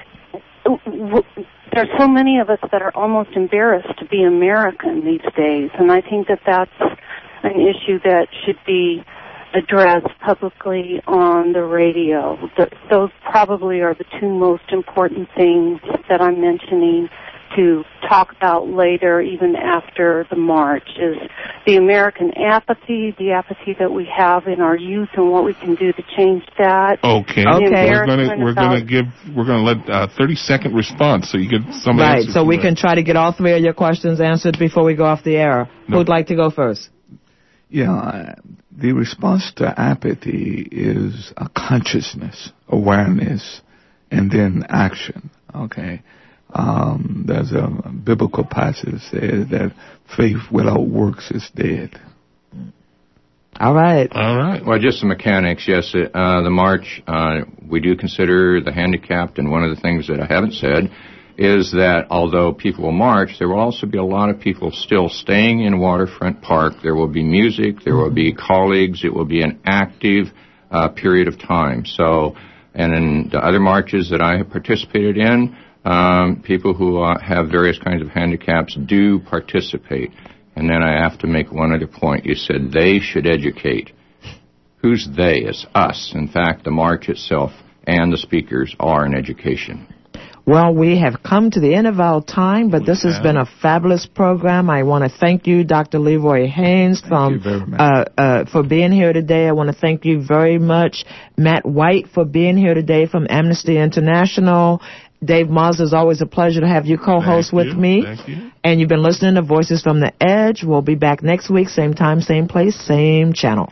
there's so many of us that are almost embarrassed to be American these days, and I think that that's an issue that should be addressed publicly on the radio. The, those probably are the two most important things that I'm mentioning to talk about later, even after the march, is the American apathy, the apathy that we have in our youth, and what we can do to change that. Okay. Okay. We're gonna we're gonna give we're gonna let uh, thirty second response so you get some Right, answers. so we that. can try to get all three of your questions answered before we go off the air. No. Who'd like to go first? Yeah, uh, the response to apathy is a consciousness, awareness, and then action. Okay. Um, there's a biblical passage that says that faith without works is dead. All right. All right. Well, just the mechanics. Yes, uh, the march, uh, we do consider the handicapped, and one of the things that I haven't said is that although people will march, there will also be a lot of people still staying in Waterfront Park. There will be music. There will be colleagues. It will be an active uh, period of time. So, and in the other marches that I have participated in, Um, people who uh, have various kinds of handicaps do participate. And then I have to make one other point. You said they should educate. Who's they? It's us. In fact, the march itself and the speakers are an education. Well, we have come to the end of our time, but this has been a fabulous program. I want to thank you, Doctor Leroy Haynes, from uh, uh, for being here today. I want to thank you very much, Matt White, for being here today from Amnesty International. Dave Moss, it's always a pleasure to have you co-host with me. Thank you. And you've been listening to Voices from the Edge. We'll be back next week, same time, same place, same channel.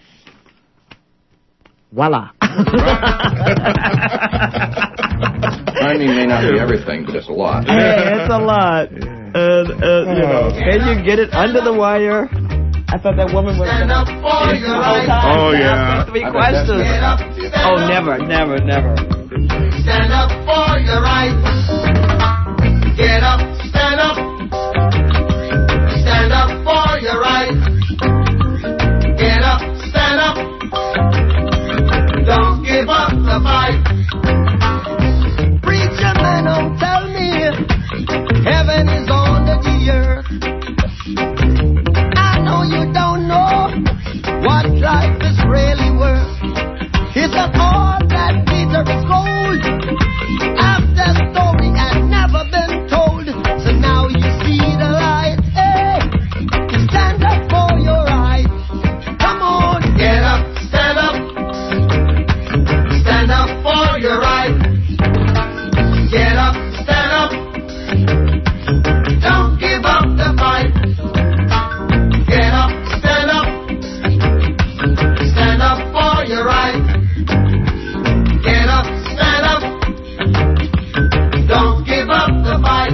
Voila. Timing may not be everything, but it's a lot. Hey, it's a lot. Uh, uh, you know, can you get it under the wire? I thought that woman was going to the whole time. Oh, yeah. Three questions. Oh, never, never, never. Stand up for your rights. Get up, stand up. Stand up for your rights. Get up, stand up. Don't give up the fight. Preacher man, don't tell me heaven is under the earth. I know you don't know what life is really worth. It's not all that glitter is gold. After story had never been told, so now you see the light. Hey, stand up for your rights. Come on, get up, stand up. Stand up for your rights. Get up, stand up. Don't give up the fight. Get up, stand up. Stand up for your rights. Get up, stand up. Don't give up the fight.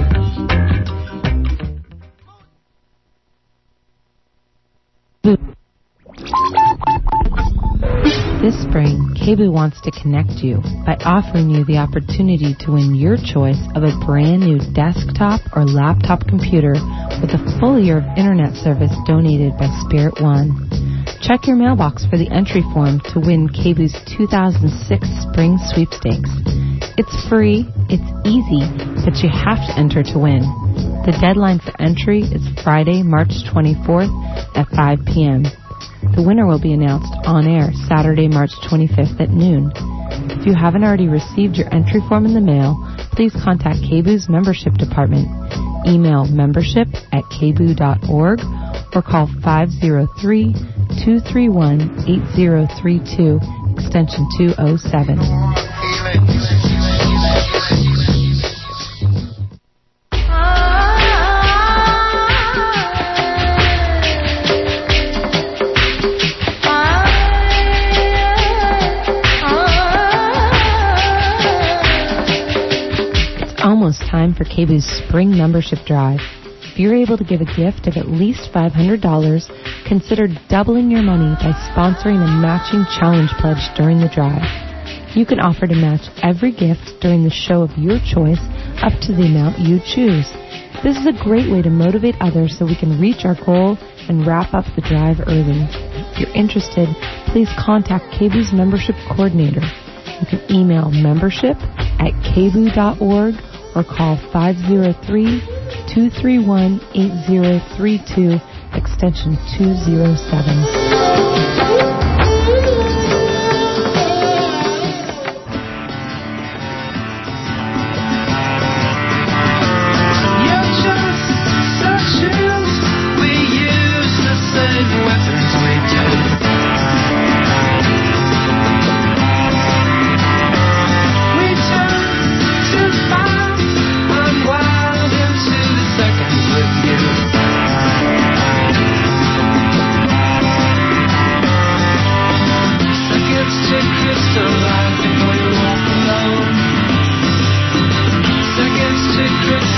This spring, K B O O wants to connect you by offering you the opportunity to win your choice of a brand new desktop or laptop computer with a full year of internet service donated by Spirit One. Check your mailbox for the entry form to win K B O O's two thousand six Spring Sweepstakes. It's free, it's easy, but you have to enter to win. The deadline for entry is Friday, March twenty-fourth at five p.m. The winner will be announced on air Saturday, March twenty-fifth at noon. If you haven't already received your entry form in the mail, please contact K B O O's membership department. Email membership at k b o o dot org or call five oh three, two three one, eight oh three two, extension two oh seven. Almost time for K B O O's spring membership drive. If you're able to give a gift of at least five hundred dollars, consider doubling your money by sponsoring a matching challenge pledge during the drive. You can offer to match every gift during the show of your choice up to the amount you choose. This is a great way to motivate others so we can reach our goal and wrap up the drive early. If you're interested, please contact K B O O's membership coordinator. You can email membership at k b o o dot org or call five oh three, two three one, eight oh three two, extension two oh seven. You're just such as we used to say.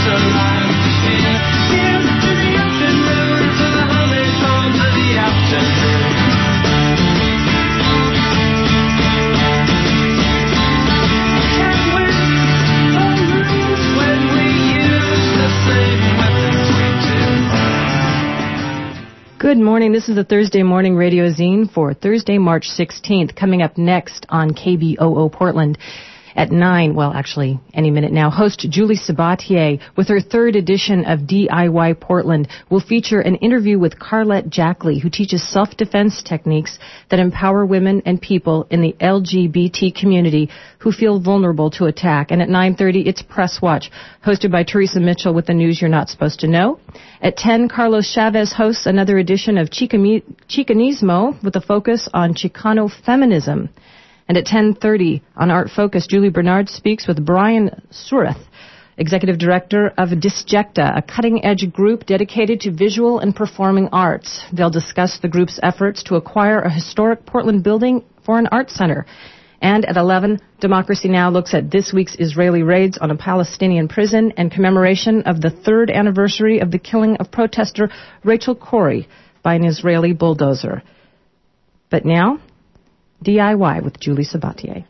Good morning. This is the Thursday Morning Radio Zine for Thursday, March sixteenth. Coming up next on K B O O Portland at nine, well, actually, any minute now, host Julie Sabatier with her third edition of D I Y Portland will feature an interview with Carlette Jackley, who teaches self-defense techniques that empower women and people in the L G B T community who feel vulnerable to attack. And at nine thirty, it's Press Watch, hosted by Teresa Mitchell with the news you're not supposed to know. At ten, Carlos Chavez hosts another edition of Chicami- Chicanismo with a focus on Chicano feminism. And at ten thirty, on Art Focus, Julie Bernard speaks with Brian Sureth, Executive Director of Disjecta, a cutting-edge group dedicated to visual and performing arts. They'll discuss the group's efforts to acquire a historic Portland building for an art center. And at eleven, Democracy Now! Looks at this week's Israeli raids on a Palestinian prison and commemoration of the third anniversary of the killing of protester Rachel Corrie by an Israeli bulldozer. But now, D I Y with Julie Sabatier.